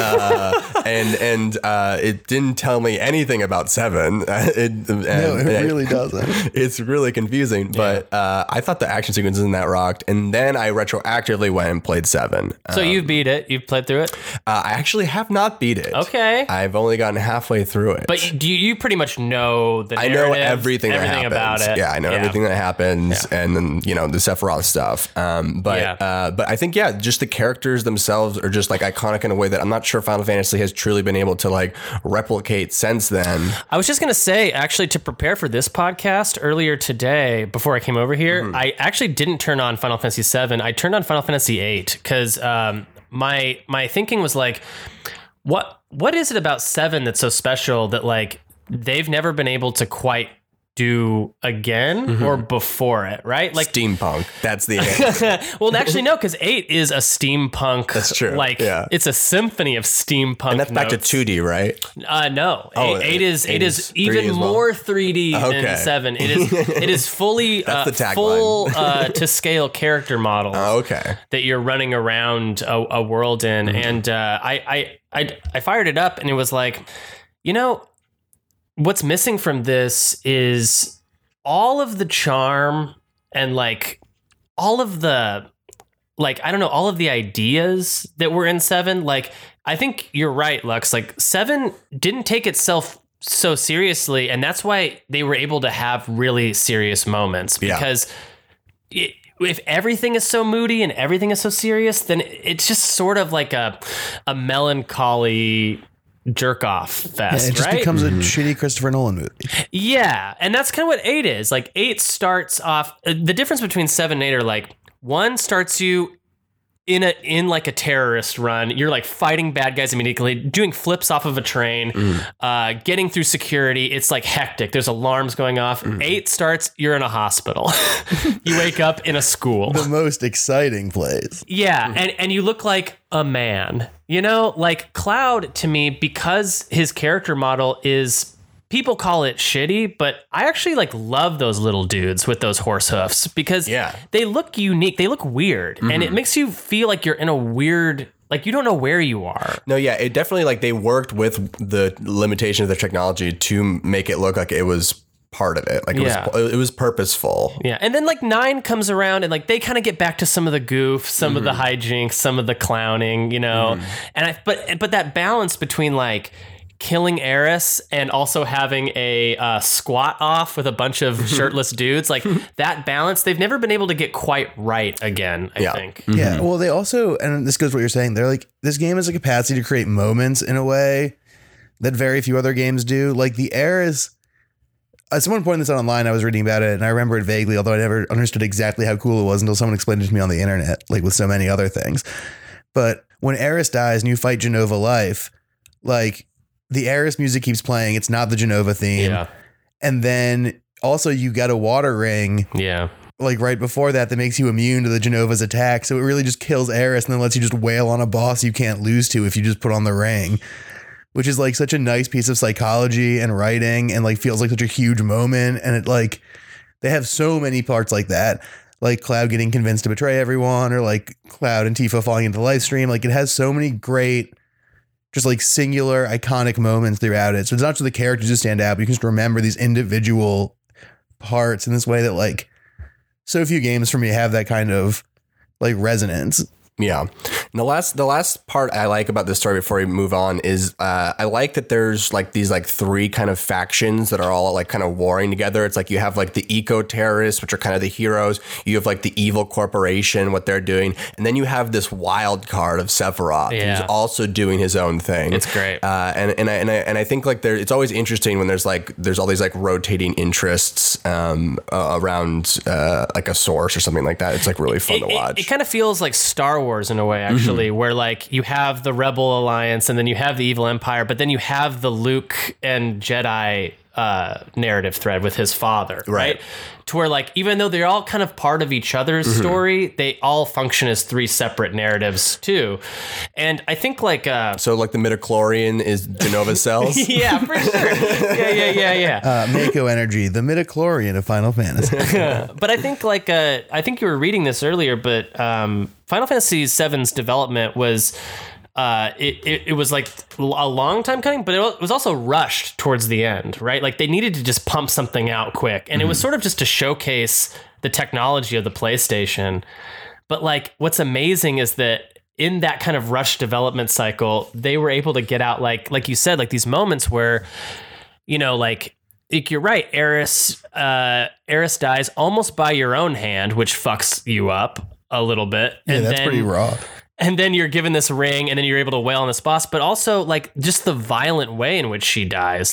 Uh, and and uh, it didn't tell me anything about Seven. It, and, No, it and really doesn't. It's really confusing, but uh, I thought the action sequences in that rocked. And then I retroactively went and played Seven. So you beat it. You've played through it. Uh, I actually have not beat it. Okay. I've only gotten halfway through it. But you, do you, you pretty much know the I narrative, know everything, everything that about happens. it. Yeah, I know everything that happens, and then you know the Sephiroth stuff. Um, but Yeah. uh, but I think yeah, just the characters themselves are just like iconic in a way that I'm not sure Final Fantasy has truly been able to like replicate since then. I was just going to say, actually, to prepare for this podcast earlier today, before I came over here, Mm-hmm. I actually didn't turn on Final Fantasy seven. I turned on Final Fantasy eight because um, my my thinking was like, what what is it about seven that's so special that like they've never been able to quite do again Mm-hmm. or before it, right? Like Steampunk. That's the answer. well, actually, no, because eight is a steampunk. That's true, Like, yeah. it's a symphony of steampunk. And that's back to notes. two D, right? Uh, no, Oh, eight, eight is eight eight is is three D even as well? more three D Okay. than seven. It is it is fully uh, That's the tagline. full uh, to scale character models Oh, okay. that you're running around a, a world in, Mm-hmm. and uh, I, I I I fired it up, and it was like, you know, what's missing from this is all of the charm and like all of the like I don't know all of the ideas that were in seven. Like I think you're right, Lux. Like seven didn't take itself so seriously, and that's why they were able to have really serious moments Yeah. because it, if everything is so moody and everything is so serious, then it's just sort of like a a melancholy jerk off fest, It just right? becomes a shitty Christopher Nolan movie. Yeah, and that's kind of what eight is. Like eight starts off. uh, The difference between seven and eight are like one starts you in a in like a terrorist run. You're like fighting bad guys immediately, doing flips off of a train, uh, getting through security. It's like hectic. There's alarms going off. Eight starts. You're in a hospital. You wake up in a school. The most exciting plays. Yeah, and, and you look like a man. You know, like Cloud to me, because his character model is, people call it shitty, but I actually like love those little dudes with those horse hoofs because Yeah. they look unique. They look weird. And it makes you feel like you're in a weird, like you don't know where you are. No, yeah, it definitely like they worked with the limitation of the technology to make it look like it was part of it. Like it Yeah. was it was purposeful. Yeah, and then like nine comes around and like they kind of get back to some of the goof, some of the hijinks, some of the clowning, you know. And I but but that balance between like killing Eris and also having a uh, squat off with a bunch of shirtless dudes, like that balance, they've never been able to get quite right again, I Yeah. think. Yeah. Well, they also, and this goes to what you're saying, they're like, this game has a capacity to create moments in a way that very few other games do. Like the Eris, uh, someone pointed this out online. I was reading about it and I remember it vaguely, although I never understood exactly how cool it was until someone explained it to me on the internet, like with so many other things. But when Eris dies and you fight Genova Life, like the Eris music keeps playing. It's not the Genova theme. Yeah. And then also you got a water ring Yeah. like right before that that makes you immune to the Genova's attack. So it really just kills Eris and then lets you just wail on a boss you can't lose to if you just put on the ring, which is like such a nice piece of psychology and writing and like feels like such a huge moment. And it like, they have so many parts like that, like Cloud getting convinced to betray everyone or like Cloud and Tifa falling into the live stream. Like it has so many great, just like singular iconic moments throughout it. So it's not just the characters who stand out, but you can just remember these individual parts in this way that like so few games for me have that kind of like resonance. Yeah. And the last the last part I like about this story before we move on is uh, I like that there's like these like three kind of factions that are all like kind of warring together. It's like you have like the eco terrorists, which are kind of the heroes. You have like the evil corporation, what they're doing, and then you have this wild card of Sephiroth, Yeah. who's also doing his own thing. It's great. Uh, and and I, and I and I think like there, it's always interesting when there's like there's all these like rotating interests um, uh, around uh, like a source or something like that. It's like really fun It, to watch. it, it kind of feels like Star Wars in a way, actually, where like you have the Rebel Alliance and then you have the Evil Empire, but then you have the Luke and Jedi uh, narrative thread with his father, right? Right. To where like even though they're all kind of part of each other's story, they all function as three separate narratives too. And I think like uh, So like the midichlorian is Genova cells. yeah, for sure, yeah, yeah, yeah, yeah. Uh, Mako Energy, the midichlorian of Final Fantasy. But I think like uh, I think you were reading this earlier, but um, Final Fantasy seven's development was uh, it, it it was like a long time coming, but it was also rushed towards the end, right? Like they needed to just pump something out quick, and it was sort of just to showcase the technology of the PlayStation. But like what's amazing is that in that kind of rush development cycle, they were able to get out like like you said, like these moments where, you know, like. Like you're right, Eris, uh, Eris dies almost by your own hand, which fucks you up a little bit. Yeah, and that's then, pretty raw. And then you're given this ring, and then you're able to wail on this boss. But also, like, just the violent way in which she dies. Like,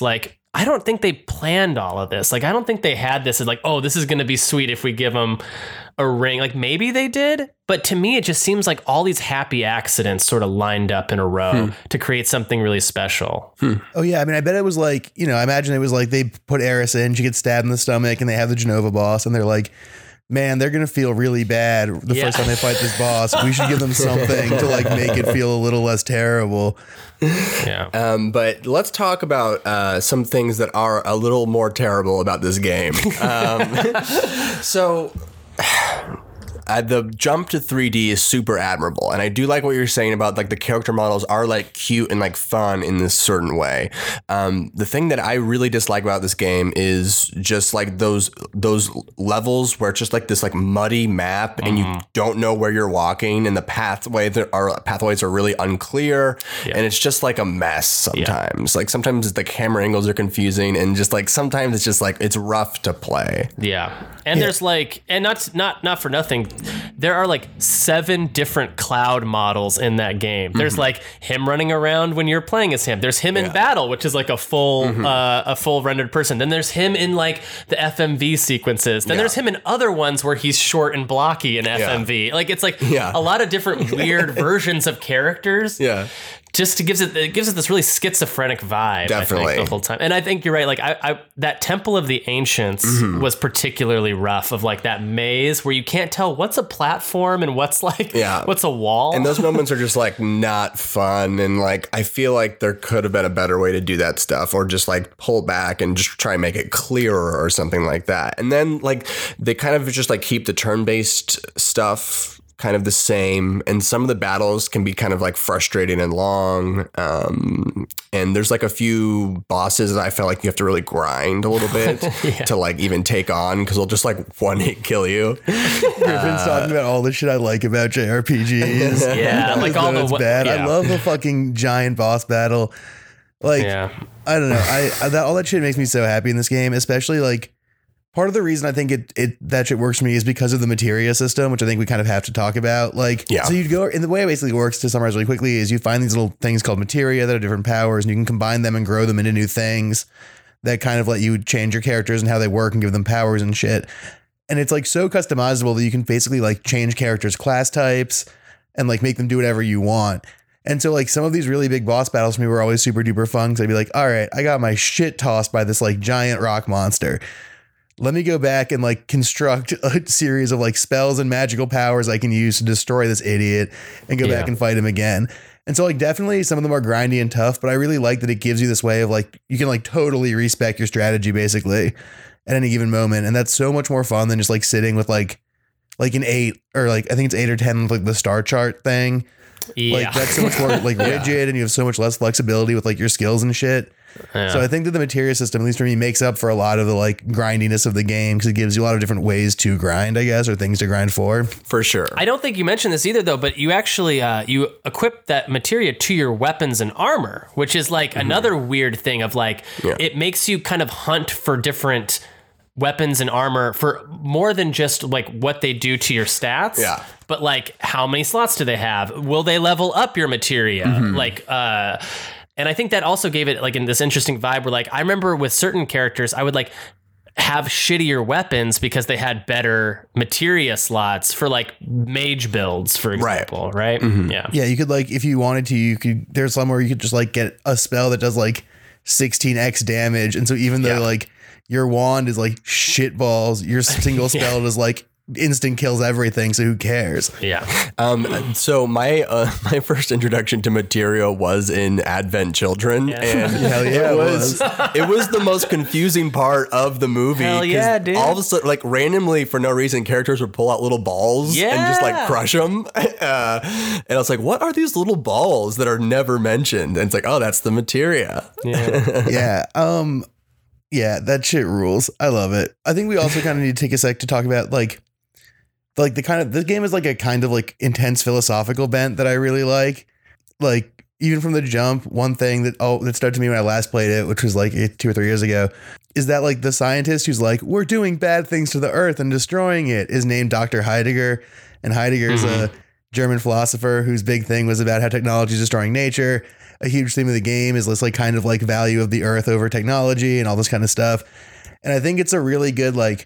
I don't think they planned all of this. Like, I don't think they had this as like, oh, this is going to be sweet if we give them a ring. Like, maybe they did, but to me, it just seems like all these happy accidents sort of lined up in a row hmm. to create something really special. Hmm. Oh yeah, I mean, I bet it was like, you know, I imagine it was like they put Eris in, she gets stabbed in the stomach, and they have the Genova boss, and they're like, man, they're gonna feel really bad the yeah. first time they fight this boss. We should give them something to like make it feel a little less terrible. Yeah. Um, but let's talk about uh, some things that are a little more terrible about this game. Um, so. Uh, the jump to three D is super admirable, and I do like what you're saying about like the character models are like cute and like fun in this certain way. Um, the thing that I really dislike about this game is just like those those levels where it's just like this like muddy map, mm-hmm. and you don't know where you're walking, and the pathway that are pathways are really unclear, yeah. and it's just like a mess sometimes. Yeah. Like sometimes the camera angles are confusing, and just like sometimes it's just like it's rough to play. Yeah, and yeah. there's like, and not not not for nothing. There are like seven different Cloud models in that game. There's mm-hmm. like him running around when you're playing as him. There's him yeah. in battle, which is like a full mm-hmm. uh, a full rendered person. Then there's him in like the F M V sequences. Then yeah. there's him in other ones where he's short and blocky in F M V. Yeah. Like it's like yeah. a lot of different weird versions of characters. Yeah. Just to gives it it gives it this really schizophrenic vibe. Definitely. I think, the whole time. And I think you're right. Like I, I that Temple of the Ancients mm-hmm. was particularly rough. Of like that maze where you can't tell what's a platform and what's like yeah. what's a wall. And those moments are just like not fun. And like I feel like there could have been a better way to do that stuff, or just like pull back and just try and make it clearer or something like that. And then like they kind of just like keep the turn-based stuff kind of the same, and some of the battles can be kind of like frustrating and long, um and there's like a few bosses that I felt like you have to really grind a little bit yeah. to like even take on, because they'll just like one hit kill you. Griffin's uh, talking about all the shit I like about J R P Gs. Yeah, like all the bad. Yeah. I love the fucking giant boss battle. Like yeah. I don't know, I, I that all that shit makes me so happy in this game, especially like part of the reason I think it, it that shit works for me is because of the materia system, which I think we kind of have to talk about. Like, yeah. so you'd go, and the way it basically works, to summarize really quickly, is you find these little things called materia that have different powers, and you can combine them and grow them into new things that kind of let you change your characters and how they work and give them powers and shit. And it's like so customizable that you can basically like change characters' class types and like make them do whatever you want. And so like some of these really big boss battles for me were always super duper fun, because I'd be like, all right, I got my shit tossed by this like giant rock monster. Let me go back and like construct a series of like spells and magical powers I can use to destroy this idiot and go yeah. back and fight him again. And so like definitely some of them are grindy and tough, but I really like that it gives you this way of like, you can like totally respec your strategy basically at any given moment. And that's so much more fun than just like sitting with like, like an eight or like, I think it's eight or ten, like the star chart thing. Yeah. Like that's so much more like rigid yeah. and you have so much less flexibility with like your skills and shit. Yeah. So I think that the materia system, at least for me, makes up for a lot of the like grindiness of the game, because it gives you a lot of different ways to grind, I guess, or things to grind for. For sure. I don't think you mentioned this either, though, but you actually uh, you equip that materia to your weapons and armor, which is like mm-hmm. another weird thing of like yeah. it makes you kind of hunt for different weapons and armor for more than just like what they do to your stats. Yeah. But like how many slots do they have? Will they level up your materia? Mm-hmm. Like uh and I think that also gave it like in this interesting vibe where like I remember with certain characters I would like have shittier weapons because they had better materia slots for like mage builds, for example, right? right? Mm-hmm. Yeah. Yeah, you could like if you wanted to, you could there's somewhere you could just like get a spell that does like sixteen x damage, and so even though yeah. like your wand is like shit balls, your single spell yeah. is like instant kills everything, so who cares? Yeah. Um. So my uh, my first introduction to materia was in Advent Children, yeah. and Hell yeah, it was it was the most confusing part of the movie. Hell yeah, dude! All of a sudden, like randomly for no reason, characters would pull out little balls yeah. and just like crush them. Uh, and I was like, "What are these little balls that are never mentioned?" And it's like, "Oh, that's the materia." Yeah. yeah. Um. Yeah, that shit rules. I love it. I think we also kind of need to take a sec to talk about like. Like the kind of this game is like a kind of like intense philosophical bent that I really like. Like even from the jump, one thing that oh that stood to me when I last played it, which was like two or three years ago, is that like the scientist who's like, we're doing bad things to the earth and destroying it, is named Doctor Heidegger, and Heidegger is mm-hmm. a German philosopher whose big thing was about how technology is destroying nature. A huge theme of the game is this like kind of like value of the earth over technology and all this kind of stuff. And I think it's a really good, like,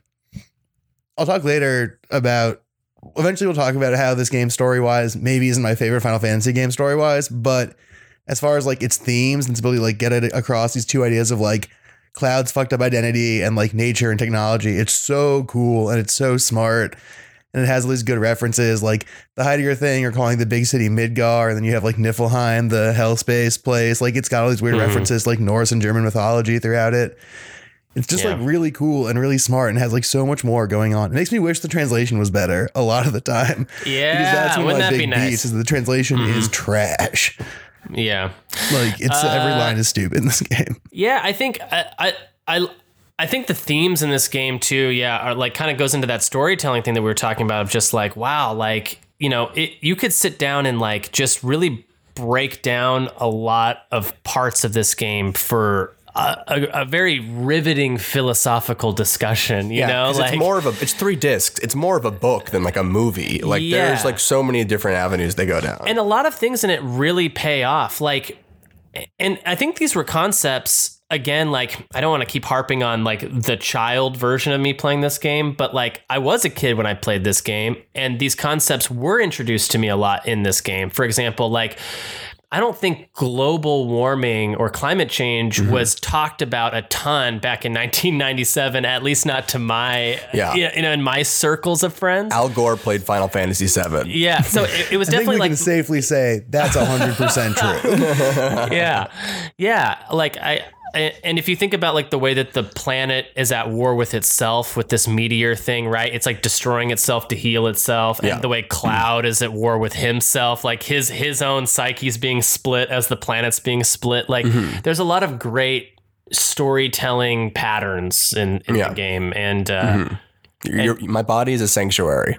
I'll talk later about, eventually we'll talk about how this game story wise maybe isn't my favorite Final Fantasy game story wise, but as far as like its themes and its ability to like get it across these two ideas of like Cloud's fucked up identity and like nature and technology, it's so cool and it's so smart. And it has all these good references, like the Heidegger thing, you're calling the big city Midgar, and then you have like Niflheim, the hell space place. Like it's got all these weird mm-hmm. references, like Norse and German mythology throughout it. It's just yeah. like really cool and really smart and has like so much more going on. It makes me wish the translation was better a lot of the time. Yeah, because that's one of my that big nice? beats is the translation mm-hmm. is trash. Yeah, like it's uh, every line is stupid in this game. Yeah, I think I I. I I think the themes in this game too, yeah, are like kind of goes into that storytelling thing that we were talking about of just like, wow, like, you know, it, you could sit down and like just really break down a lot of parts of this game for a, a, a very riveting philosophical discussion, you yeah, know, like it's more of a, it's three discs. It's more of a book than like a movie. Like yeah. there's like so many different avenues they go down. And a lot of things in it really pay off. Like, and I think these were concepts. Again, like, I don't want to keep harping on like the child version of me playing this game, but like I was a kid when I played this game and these concepts were introduced to me a lot in this game. For example, like, I don't think global warming or climate change mm-hmm. was talked about a ton back in nineteen ninety-seven, at least not to my, yeah. you know, in my circles of friends. Al Gore played Final Fantasy seven. Yeah. So it, it was I definitely think we like. can safely say that's one hundred percent true. Yeah. Yeah. Like I. And if you think about like the way that the planet is at war with itself with this meteor thing, right? It's like destroying itself to heal itself. And yeah. the way Cloud is at war with himself, like his his own psyche's being split as the planet's being split. Like mm-hmm. there's a lot of great storytelling patterns in, in yeah. the game. And, uh, mm-hmm. Your, and my body is a sanctuary.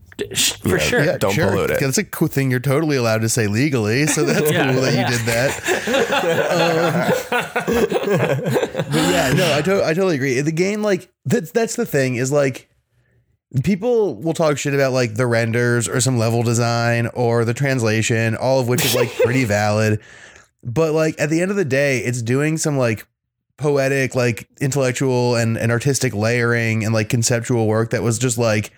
For yeah, sure. Yeah, don't sure. pollute it. That's a cool thing you're totally allowed to say legally. So that's yeah, cool that yeah. you did that. um, but yeah, no, I, to- I totally agree. The game, like, that's, that's the thing is like, people will talk shit about like the renders or some level design or the translation, all of which is like pretty valid. But like at the end of the day, it's doing some like poetic, like intellectual and, and artistic layering and like conceptual work that was just like,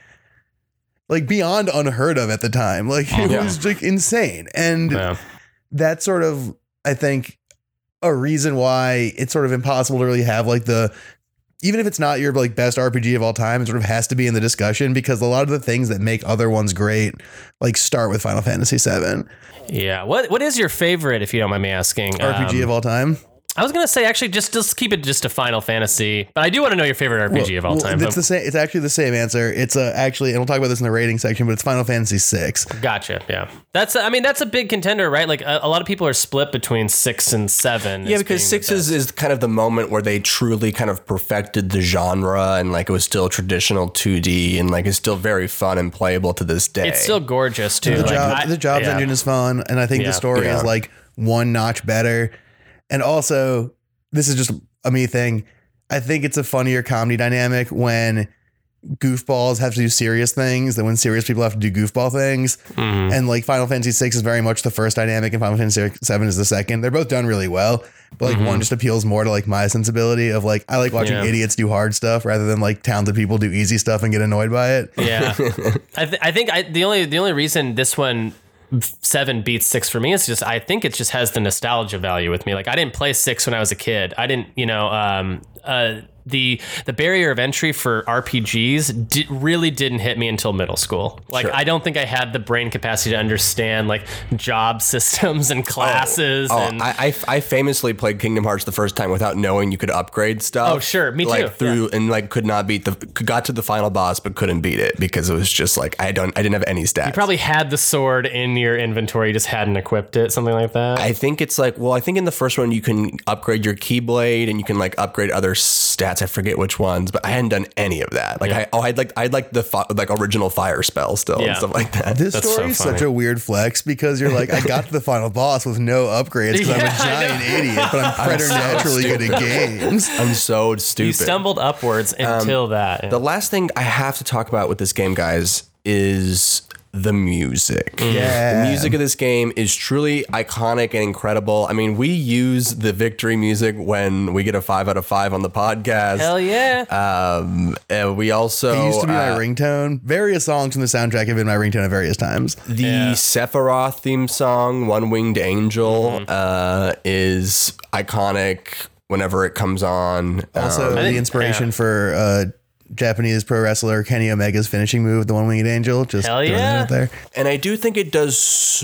like beyond unheard of at the time. Like it yeah. was like insane. And yeah. that's sort of, I think, a reason why it's sort of impossible to really have like the, even if it's not your like best R P G of all time, it sort of has to be in the discussion because a lot of the things that make other ones great, like start with Final Fantasy seven. Yeah. What What is your favorite, if you don't mind me asking? R P G um, of all time? I was gonna say actually just just keep it just to Final Fantasy, but I do want to know your favorite R P G well, of all well, time. It's the same. It's actually the same answer. It's uh, actually, and we'll talk about this in the rating section, but it's Final Fantasy six. Gotcha. Yeah, that's. I mean, that's a big contender, right? Like a, a lot of people are split between six and seven. Yeah, because six is, is kind of the moment where they truly kind of perfected the genre, and like it was still traditional two D, and like it's still very fun and playable to this day. It's still gorgeous too. The, like, job, I, the jobs yeah. engine is fun, and I think Yeah. the story Yeah. is like one notch better. And also, this is just a me thing. I think it's a funnier comedy dynamic when goofballs have to do serious things than when serious people have to do goofball things. Mhm. And like Final Fantasy six is very much the first dynamic and Final Fantasy seven is the second. They're both done really well, but like Mhm. one just appeals more to like my sensibility of like, I like watching Yeah. idiots do hard stuff rather than like talented people do easy stuff and get annoyed by it. Yeah, I, th- I think I, the only the only reason this one seven beats six for me is just I think it just has the nostalgia value with me. Like I didn't play six when I was a kid. I didn't, you know, um, uh, the the barrier of entry for R P Gs di- really didn't hit me until middle school. Like Sure. I don't think I had the brain capacity to understand like job systems and classes. Oh, and I, I I famously played Kingdom Hearts the first time without knowing you could upgrade stuff. Oh, sure. Me too. Like through and like could not beat the got to the final boss but couldn't beat it because it was just like I don't I didn't have any stats. you probably had the sword in your inventory, you just hadn't equipped it, something like that. I think it's like well I think in the first one you can upgrade your Keyblade and you can like upgrade other stats. I forget which ones, but I hadn't done any of that. Like Yeah. I oh I'd like I'd like the fi- like original fire spell still Yeah. and stuff like that. This That's story so is funny. such a weird flex because you're like, I got to the final boss with no upgrades because Yeah, I'm a I giant idiot, but I'm preternaturally good at games. I'm so stupid. you stumbled upwards until that. The last thing I have to talk about with this game, guys, is the music. Yeah. The music of this game is truly iconic and incredible. I mean, we use the victory music when we get a five out of five on the podcast. Hell yeah. Um, and we also It used to be my uh, ringtone. Various songs from the soundtrack have been my ringtone at various times. the Yeah. Sephiroth theme song, One Winged Angel, uh, is iconic whenever it comes on. Also, Um, the think- inspiration yeah. for uh, Japanese pro wrestler Kenny Omega's finishing move, the One Winged Angel. Just Hell throwing it yeah. out there. and I do think it does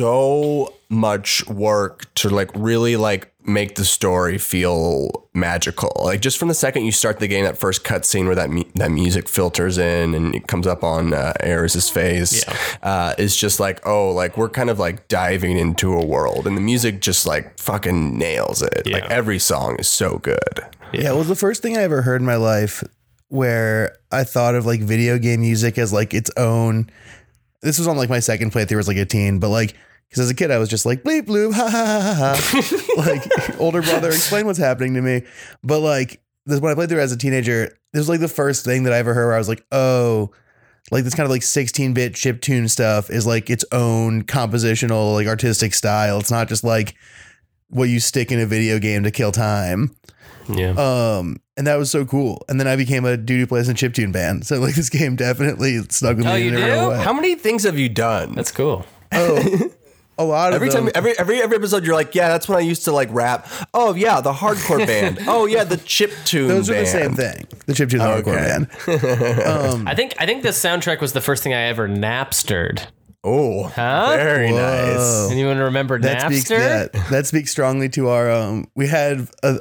so much work to like really like make the story feel magical. Like just from the second you start the game, that first cutscene where that mu- that music filters in and it comes up on uh, Aerys's face, Yeah. uh, is just like, oh, like we're kind of like diving into a world, and the music just like fucking nails it. Yeah. Like every song is so good. Yeah, it was the first thing I ever heard in my life where I thought of like video game music as like its own. This was on like my second playthrough as like a teen, but like because as a kid I was just like bleep bloop ha ha ha ha ha. Like older brother, explain what's happening to me. But like this when I played through as a teenager, this was like the first thing that I ever heard where I was like, oh, like this kind of like sixteen bit chiptune stuff is like its own compositional like artistic style. It's not just like what you stick in a video game to kill time. Yeah. Um, and that was so cool. And then I became a dude who plays in chiptune band. So like this game definitely stuck with Oh, me you in a real do? way. How many things have you done? That's cool. Oh, a lot of Every them. time, every every every episode, you're like, yeah, that's when I used to like rap. Oh yeah, the hardcore band. Oh yeah, the chiptune. Those are band. the same thing. The chiptune hardcore Okay. band. I think I think the soundtrack was the first thing I ever Napstered. Oh, Huh? very nice. Whoa. Anyone remember That Napster? speaks that that speaks strongly to our um. We had a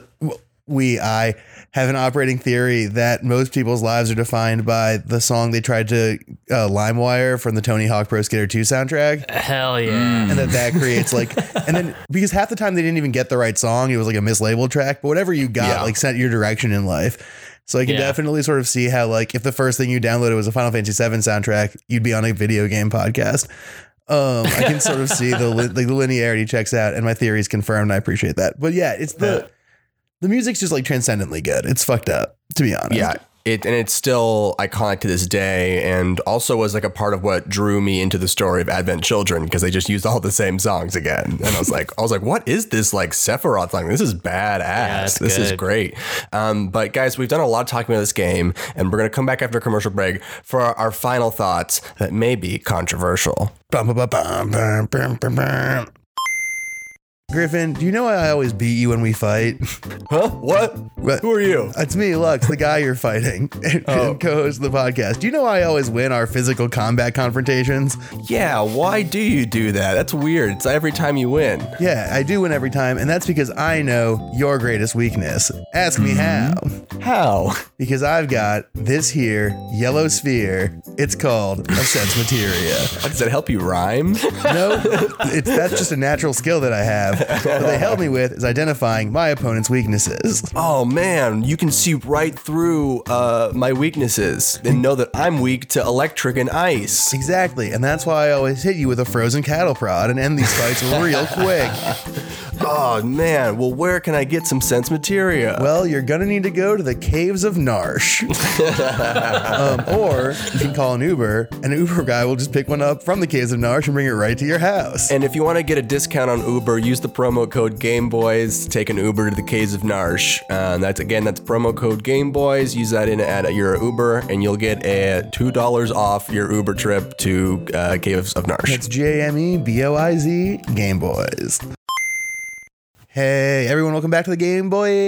we I have an operating theory that most people's lives are defined by the song they tried to uh, LimeWire from the Tony Hawk Pro Skater two soundtrack. Hell yeah. And that that creates like, and then because half the time they didn't even get the right song, it was like a mislabeled track, but whatever you got, Yeah. like set your direction in life. So I can Yeah. definitely sort of see how like if the first thing you downloaded was a Final Fantasy seven soundtrack, you'd be on a video game podcast. Um, I can sort of see the li- like the linearity checks out, and my theory is confirmed. And I appreciate that. But yeah, it's the the music's just like transcendently good. It's fucked up, to be honest. Yeah. It, and it's still iconic to this day, and also was like a part of what drew me into the story of Advent Children, because they just used all the same songs again. And I was like, I was like, what is this like Sephiroth song? This is badass. it's this is good. great. Um, but guys, we've done a lot of talking about this game, and we're gonna come back after a commercial break for our, our final thoughts that may be controversial. Bum, bum, bum, bum, bum, bum, bum, bum. Griffin, do you know I always beat you when we fight? Huh? What? What? Who are you? It's me, Lux, the guy you're fighting, and, Oh. and co-host of the podcast. Do you know I always win our physical combat confrontations? Yeah. Why do you do that? That's weird. It's every time you win. Yeah, I do win every time, and that's because I know your greatest weakness. Ask me how. How? Because I've got this here yellow sphere. It's called a sense materia. Does that help you rhyme? No, it's that's just a natural skill that I have. What they help me with is identifying my opponent's weaknesses. Oh man, you can see right through uh, my weaknesses and know that I'm weak to electric and ice. Exactly, and that's why I always hit you with a frozen cattle prod and end these fights real quick. Oh man, well where can I get some sense materia? Well, you're gonna need to go to the caves of Narsh. um, or you can call an Uber, and an Uber guy will just pick one up from the caves of Narsh and bring it right to your house. And if you want to get a discount on Uber, use the promo code GameBoys to take an Uber to the Caves of Narsh. Uh, that's again, that's promo code GameBoys. Use that in at your Uber, and you'll get a two dollars off your Uber trip to uh, Caves of Narsh. It's J A M E B O I Z, Game Boys. Hey, everyone, welcome back to the Game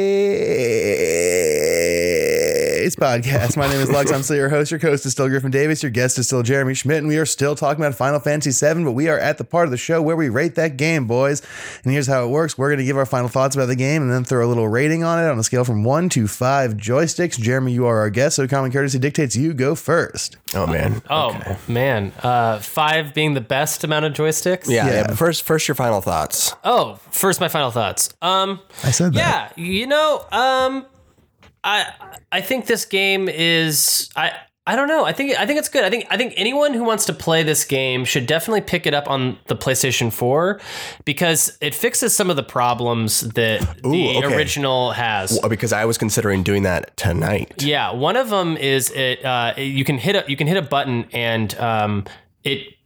Boys podcast. My name is Lux. I'm still your host. Your host is still Griffin Davis. Your guest is still Jeremy Schmidt, and we are still talking about Final Fantasy seven, but we are at the part of the show where we rate that game, boys. And here's how it works. We're going to give our final thoughts about the game and then throw a little rating on it on a scale from one to five joysticks. Jeremy, you are our guest, so common courtesy dictates you go first. Oh man. Oh man, uh, five being the best amount of joysticks. Yeah, Yeah. yeah. but first, first your final thoughts. Oh, first my final thoughts. Um, I said that. yeah, you know, um, I I think this game is I. I don't know. I think I think it's good. I think I think anyone who wants to play this game should definitely pick it up on the PlayStation four because it fixes some of the problems that the Ooh, okay. original has. Well, because I was considering doing that tonight. Yeah, one of them is it. Uh, you can hit a you can hit a button and um, it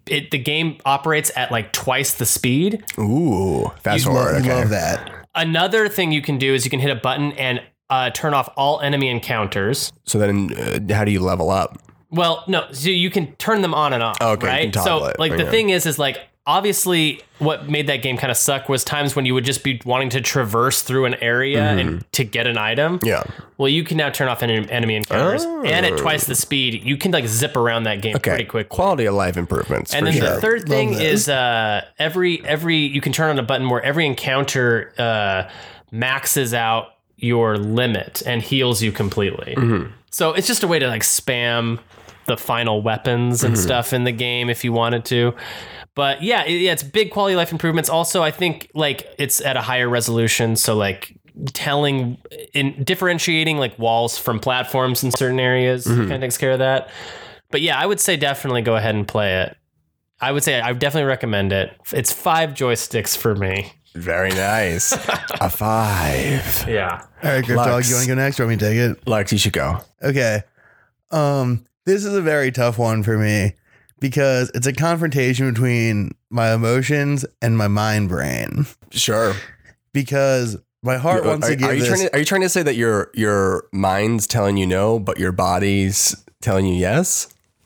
it the game operates at like twice the speed. Ooh, fast Love, forward. Okay. love that. Another thing you can do is you can hit a button and uh, turn off all enemy encounters. So then, uh, how do you level up? Well, no, so you can turn them on and off. Okay, you right? can toggle so it. like the Okay. thing is, is like obviously what made that game kind of suck was times when you would just be wanting to traverse through an area and to get an item. Yeah. Well, you can now turn off en- enemy encounters, and at twice the speed, you can like zip around that game Okay. pretty quick. Quality of life improvements. And for then sure. the third thing that. is uh, every every you can turn on a button where every encounter uh, maxes out your limit and heals you completely. Mm-hmm. So it's just a way to like spam the final weapons and Mm-hmm. stuff in the game if you wanted to. But yeah, it, yeah, it's big quality of life improvements. Also, I think like it's at a higher resolution, so like telling in differentiating like walls from platforms in certain areas Mm-hmm. kind of takes care of that. But yeah, I would say definitely go ahead and play it. I would say I would definitely recommend it. It's five joysticks for me. Very nice. A five. Yeah. All right, Griff Dog, Lux. you want to go next or want me to take it? Lex, you should go. Okay. Um, this is a very tough one for me because it's a confrontation between my emotions and my mind brain. Sure. Because my heart Are, wants to give are you this. trying to, are you trying to say that your your mind's telling you no, but your body's telling you yes?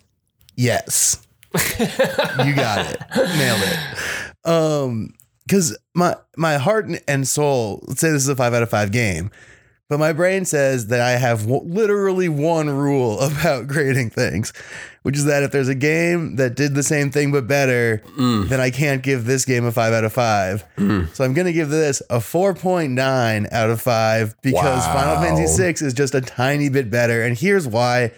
Yes. You got it. Nailed it. Um, because my my heart and soul, let's say this is a five out of five game, but my brain says that I have w- literally one rule about grading things, which is that if there's a game that did the same thing but better, Mm. then I can't give this game a five out of five. So I'm gonna give this a four point nine out of five because Wow. Final Fantasy six is just a tiny bit better, and here's why.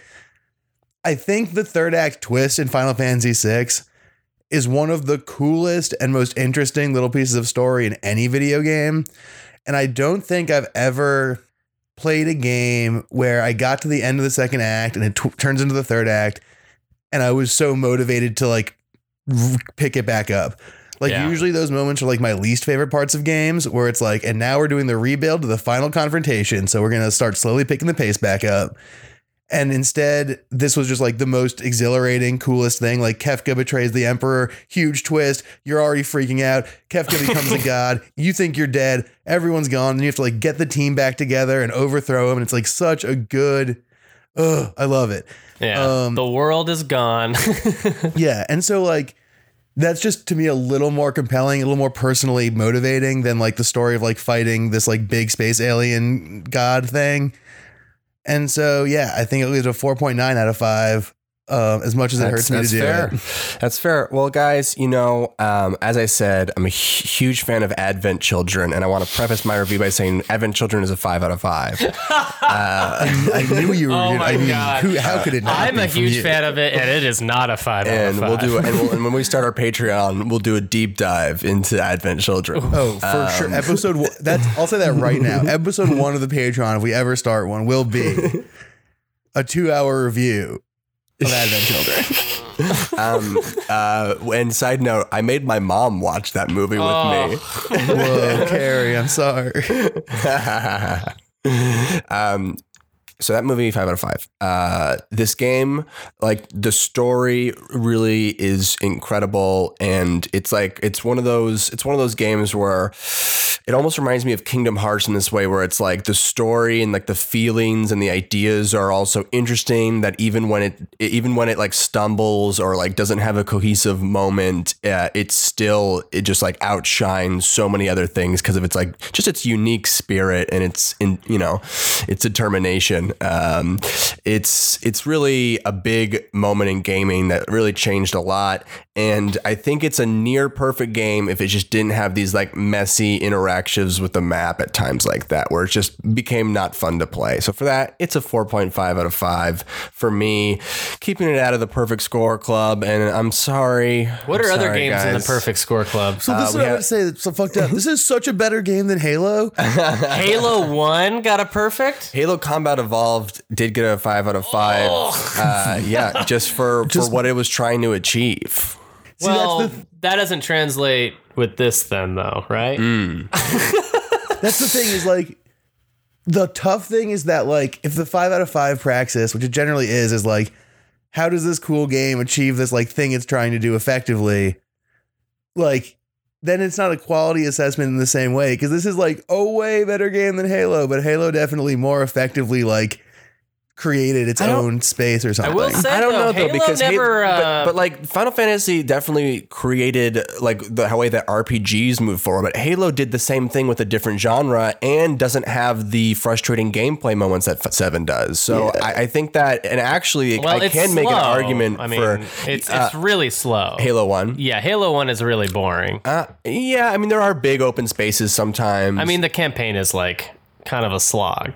I think the third act twist in Final Fantasy six is one of the coolest and most interesting little pieces of story in any video game. And I don't think I've ever played a game where I got to the end of the second act and it t- turns into the third act and I was so motivated to like r- pick it back up. Like Yeah. usually those moments are like my least favorite parts of games where it's like, and now we're doing the rebuild to the final confrontation. So we're going to start slowly picking the pace back up. And instead, this was just like the most exhilarating, coolest thing. Like Kefka betrays the Emperor, huge twist. You're already freaking out. Kefka becomes a god. You think you're dead. Everyone's gone. And you have to like get the team back together and overthrow him. And it's like such a good, ugh, I love it. Yeah. Um, the world is gone. Yeah. And so like, that's just to me a little more compelling, a little more personally motivating than like the story of like fighting this like big space alien god thing. And so, yeah, I think it was a four point nine out of five, uh, as much as it hurts me to do fair. it. That's fair. Well, guys, you know, um, as I said, I'm a hu- huge fan of Advent Children, and I want to preface my review by saying Advent Children is a five out of five. I knew you were. Oh gonna, my I mean, God. who, how could it not I'm be a from huge you? fan of it, and it is not a five out And of five. we'll do, and, we'll, and when we start our Patreon, we'll do a deep dive into Advent Children. Oh, for sure. Episode one. That's. I'll say that right now. Episode one of the Patreon, if we ever start one, will be a two-hour review of Advent Children. Um, uh, and side note, I made my mom watch that movie with me. Whoa, Carrie, I'm sorry. um, so that movie, five out of five. Uh, this game, like the story really is incredible. And it's like, it's one of those, it's one of those games where it almost reminds me of Kingdom Hearts in this way, where it's like the story and like the feelings and the ideas are also interesting, that even when it, even when it like stumbles or like doesn't have a cohesive moment, uh, it's still, it just like outshines so many other things because of its like just its unique spirit and its, in, you know, its determination. Um, it's, it's really a big moment in gaming that really changed a lot. And I think it's a near perfect game if it just didn't have these like messy interactions with the map at times like that, where it just became not fun to play. So for that, it's a four point five out of five for me, keeping it out of the perfect score club. And I'm sorry. What I'm are other sorry, games in the guys. perfect score club? So this Uh, is we what I have- would say. That's so fucked up. This is such a better game than Halo. Halo one got a perfect? Halo Combat Evolved did get a five out of five. Uh, yeah, just for, Just- for what it was trying to achieve. See, Well, that's the that doesn't translate with this then, though, right? That's the thing is like the tough thing is that like if the five out of five praxis, which it generally is, is like how does this cool game achieve this like thing it's trying to do effectively? Like, then it's not a quality assessment in the same way, because this is like a way better game than Halo, but Halo definitely more effectively like created its own space or something. I will say, I don't though, know though Halo because never, Halo, uh, but, but like Final Fantasy definitely created like the way that R P Gs move forward. But Halo did the same thing with a different genre and doesn't have the frustrating gameplay moments that Seven does. So Yeah. I, I think that, and actually, well, I it's can make an slow. argument I mean, for it's uh, it's really slow. Halo One. Yeah, Halo One is really boring. Uh, yeah, I mean there are big open spaces sometimes. I mean, the campaign is like kind of a slog.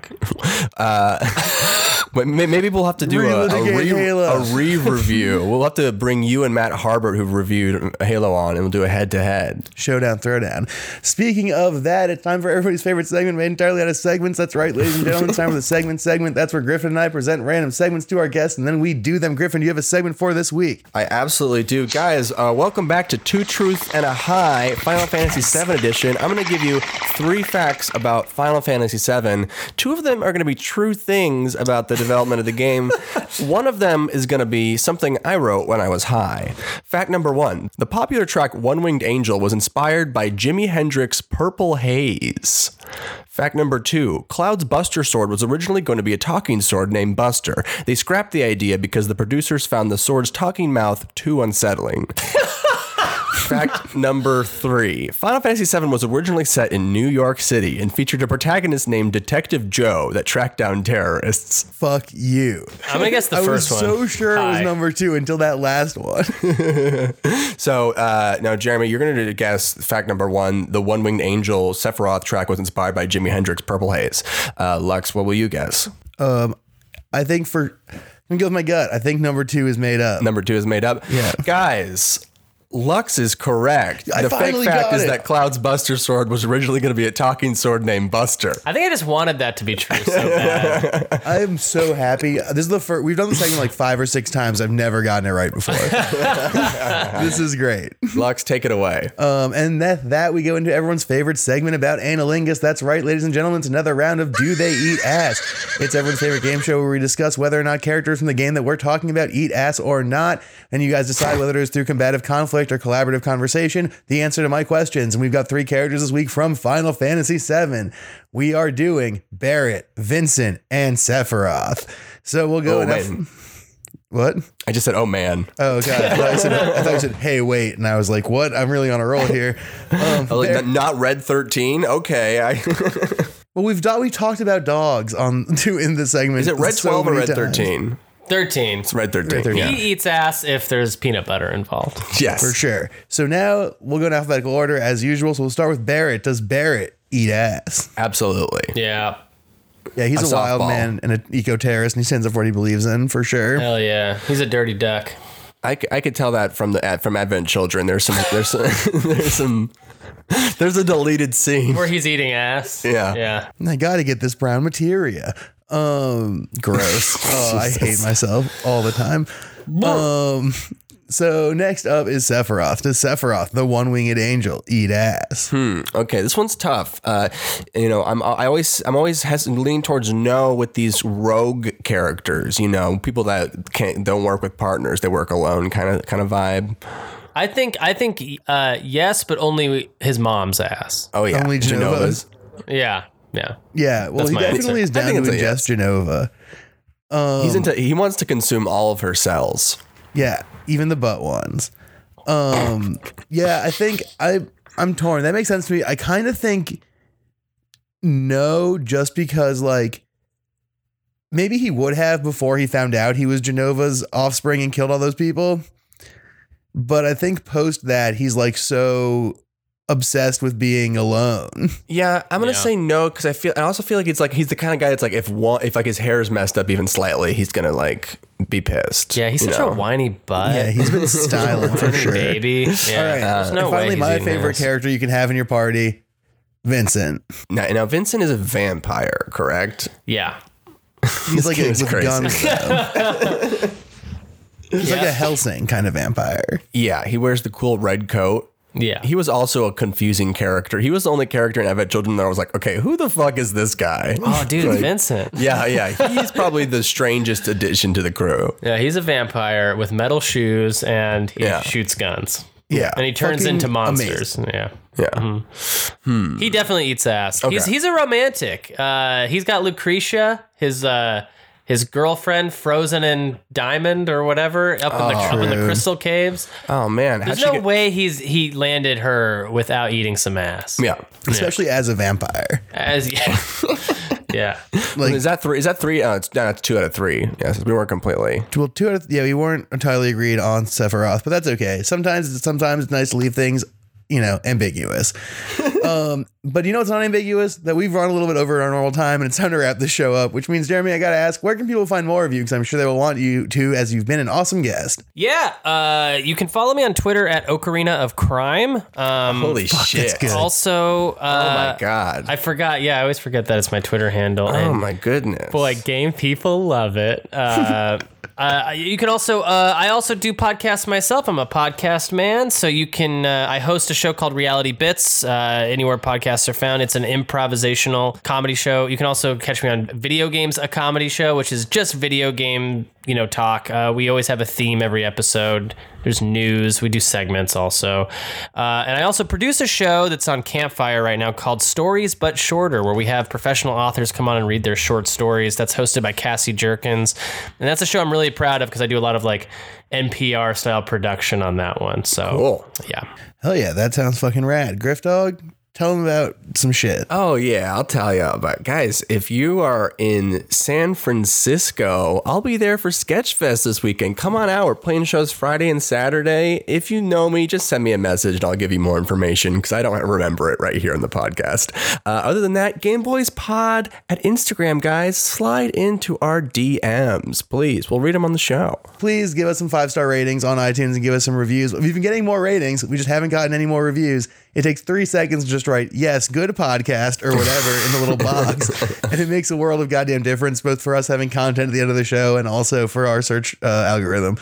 But may- maybe we'll have to do a, a, Relitigate re- Halo. a re-review. We'll have to bring you and Matt Harbert, who've reviewed Halo, on, and we'll do a head-to-head. Showdown Throwdown. Speaking of that, it's time for everybody's favorite segment made entirely out of segments. That's right, ladies and gentlemen. It's time for the segment segment. That's where Griffin and I present random segments to our guests, and then we do them. Griffin, do you have a segment for this week? I absolutely do. Guys, uh, welcome back to Two Truths and a High, Final Fantasy seven edition. I'm going to give you three facts about Final Fantasy seven. Two of them are going to be true things about the development of the game. One of them is going to be something I wrote when I was high. Fact number one, the popular track One Winged Angel was inspired by Jimi Hendrix's Purple Haze. Fact number two, Cloud's Buster Sword was originally going to be a talking sword named Buster. They scrapped the idea because the producers found the sword's talking mouth too unsettling. Fact number three. Final Fantasy seven was originally set in New York City and featured a protagonist named Detective Joe that tracked down terrorists. Fuck you. I'm gonna guess the I was first one. so sure it was Hi. number two until that last one. So uh, now, Jeremy, you're going to guess fact number one. The One Winged Angel Sephiroth track was inspired by Jimi Hendrix Purple Haze. Uh, Lux, what will you guess? Um, I think for, I'm gonna go with my gut. I think number two is made up. Number two is made up. Yeah. Guys, Lux is correct. I the fake finally fact got is it. that Cloud's Buster Sword was originally going to be a talking sword named Buster. I think I just wanted that to be true so bad. I am so happy. This is the first, we've done the segment like five or six times. I've never gotten it right before. This is great. Lux, take it away. Um, and that that we go into everyone's favorite segment about analingus. That's right, ladies and gentlemen. It's another round of Do They Eat Ass? It's everyone's favorite game show where we discuss whether or not characters from the game that we're talking about eat ass or not, and you guys decide whether it is through combative conflict or collaborative conversation. The answer to my questions, and we've got three characters this week from Final Fantasy seven. We are doing Barrett, Vincent, and Sephiroth. So we'll go. Oh, enough- man. What? I just said, oh, man. Oh god! I thought, I, said, I thought you said, "Hey, wait," and I was like, "What? I'm really on a roll here." Um, I was like, Bar- not Red thirteen? Okay. I, well, we've do- we talked about dogs on to in this segment. is it Red so twelve or many Red times. thirteen? thirteen. It's Red thirteen. Red thirteen. Yeah. He eats ass if there's peanut butter involved. Yes. For sure. So now we'll go in alphabetical order as usual. So we'll start with Barrett. Does Barrett eat ass? Absolutely. Yeah. Yeah, he's a, A wild softball. man and an eco-terrorist, and he stands up for what he believes in, for sure. Hell yeah. He's a dirty duck. I, c- I could tell that from the ad, from Advent Children. There's some there's some, there's some there's a deleted scene. Where he's eating ass. Yeah. Yeah. I got to get this brown materia. Um, gross. Oh, I hate myself all the time. Um, so next up is Sephiroth. Does Sephiroth, the one-winged angel, eat ass? Hmm. Okay, this one's tough. Uh, you know, I'm I always I'm always hesitant, leaning towards no with these rogue characters. You know, people that can't don't work with partners; they work alone, kind of kind of vibe. I think I think uh, yes, but only his mom's ass. Oh yeah, Only Genova's? Yeah. Yeah. Yeah, well, That's he my definitely answer. is I down think to it's a ingest Genova. Um, He's into. He wants to consume all of her cells. Yeah, even the butt ones. Um, yeah, I think I I'm torn. That makes sense to me. I kind of think no, just because like maybe he would have before he found out he was Genova's offspring and killed all those people. But I think post that he's like so obsessed with being alone. Yeah, I'm gonna Yeah. say no because I feel. I also feel like it's like he's the kind of guy that's like if one if like his hair is messed up even slightly, he's gonna like be pissed. Yeah, he's you such know? a whiny butt. Yeah, he's been styling for sure. Baby. Yeah. All right, There's no and way finally, he's my eating favorite ass. character you can have in your party, Vincent. Now, now Vincent is a vampire, correct? Yeah. He's like a, kid is with crazy. guns. Though. He's like Yeah. a Helsing kind of vampire. Yeah, he wears the cool red coat. Yeah. He was also a confusing character. He was the only character in I've Had Children that I was like, okay, who the fuck is this guy? Oh, dude, Like, Vincent. Yeah, yeah. He's probably the strangest addition to the crew. Yeah, he's a vampire with metal shoes and he Yeah. shoots guns. Yeah. And he turns Fucking into monsters. Yeah. Yeah. He definitely eats ass. He's he's a romantic. Uh, he's got Lucretia, his uh, his girlfriend, frozen in diamond or whatever, up in the up in the rude. crystal caves. Oh, man. How'd There's she no get- way he's he landed her without eating some ass. Yeah. Especially as a vampire. As yeah. yeah. Like, Is that three? Is that three? Uh, it's, no, it's two out of three. Yes, we weren't completely. well, two out of, yeah, we weren't entirely agreed on Sephiroth, but that's okay. Sometimes, sometimes it's nice to leave things, you know, ambiguous. um, but you know what's not ambiguous? That we've run a little bit over our normal time, and it's time to wrap this show up. Which means, Jeremy, I got to ask, where can people find more of you? Because I'm sure they will want you to, as you've been an awesome guest. Yeah. Uh, you can follow me on Twitter at Ocarina of Crime. Um, Holy shit! that's good. Also, uh, Oh my god! I forgot. Yeah, I always forget that it's my Twitter handle. oh and my goodness! boy, game people love it. Uh, uh, you can also, uh, I also do podcasts myself. I'm a podcast man, so you can. Uh, I host a show called Reality Bits. Uh, anywhere podcasts are found, it's an improvisational comedy show. You can also catch me on Video Games, a comedy show, which is just video game, you know, talk. Uh, we always have a theme every episode. There's news. We do segments also. Uh, and I also produce a show that's on Campfire right now called Stories But Shorter, where we have professional authors come on and read their short stories. That's hosted by Cassie Jerkins. And that's a show I'm really proud of because I do a lot of like N P R style production on that one. So, Cool. yeah. Hell yeah, that sounds fucking rad. Griff Dog, tell them about some shit. Oh yeah, I'll tell you about guys. If you are in San Francisco, I'll be there for Sketchfest this weekend. Come on out. We're playing shows Friday and Saturday. If you know me, just send me a message and I'll give you more information because I don't remember it right here on the podcast. Uh, other than that, Game Boys Pod at Instagram, guys. Slide into our D Ms, please. We'll read them on the show. Please give us some five-star ratings on iTunes and give us some reviews. We've been getting more ratings. We just haven't gotten any more reviews. It takes three seconds to just write, yes, good podcast or whatever in the little box. And it makes a world of goddamn difference, both for us having content at the end of the show and also for our search uh, algorithm.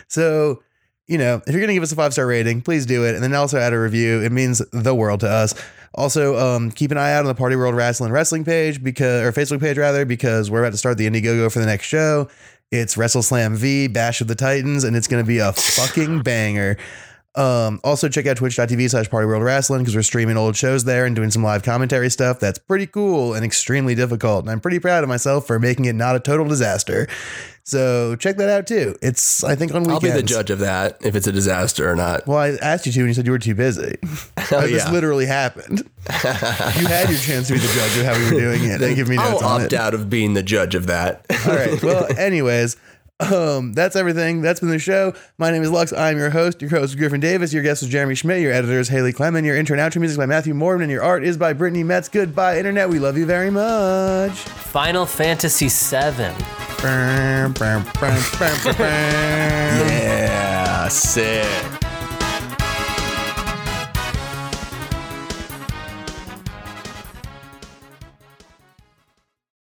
So, you know, if you're going to give us a five-star rating, please do it. And then also add a review. It means the world to us. Also, um, keep an eye out on the Party World Wrestling Wrestling page, because or Facebook page rather, because we're about to start the Indiegogo for the next show. It's WrestleSlam V, Bash of the Titans, and it's going to be a fucking banger. Um, also check out twitch.tv slash Party World Wrestling because we're streaming old shows there and doing some live commentary stuff. That's pretty cool and extremely difficult. And I'm pretty proud of myself for making it not a total disaster. So check that out too. It's, I think, on weekends. I'll be the judge of that, if it's a disaster or not. Well, I asked you to and you said you were too busy. Oh, This yeah. literally happened. You had your chance to be the judge of how we were doing it and give me notes I'll on opt it. out of being the judge of that. All right. Well, anyways, um, that's everything. That's been the show. My name is Lux. I'm your host. Your host is Griffin Davis. Your guest is Jeremy Schmidt. Your editor is Haley Clement. Your intro and outro music is by Matthew Morgan. And your art is by Brittany Metz. Goodbye, Internet. We love you very much. Final Fantasy seven. Yeah. Yeah, sick.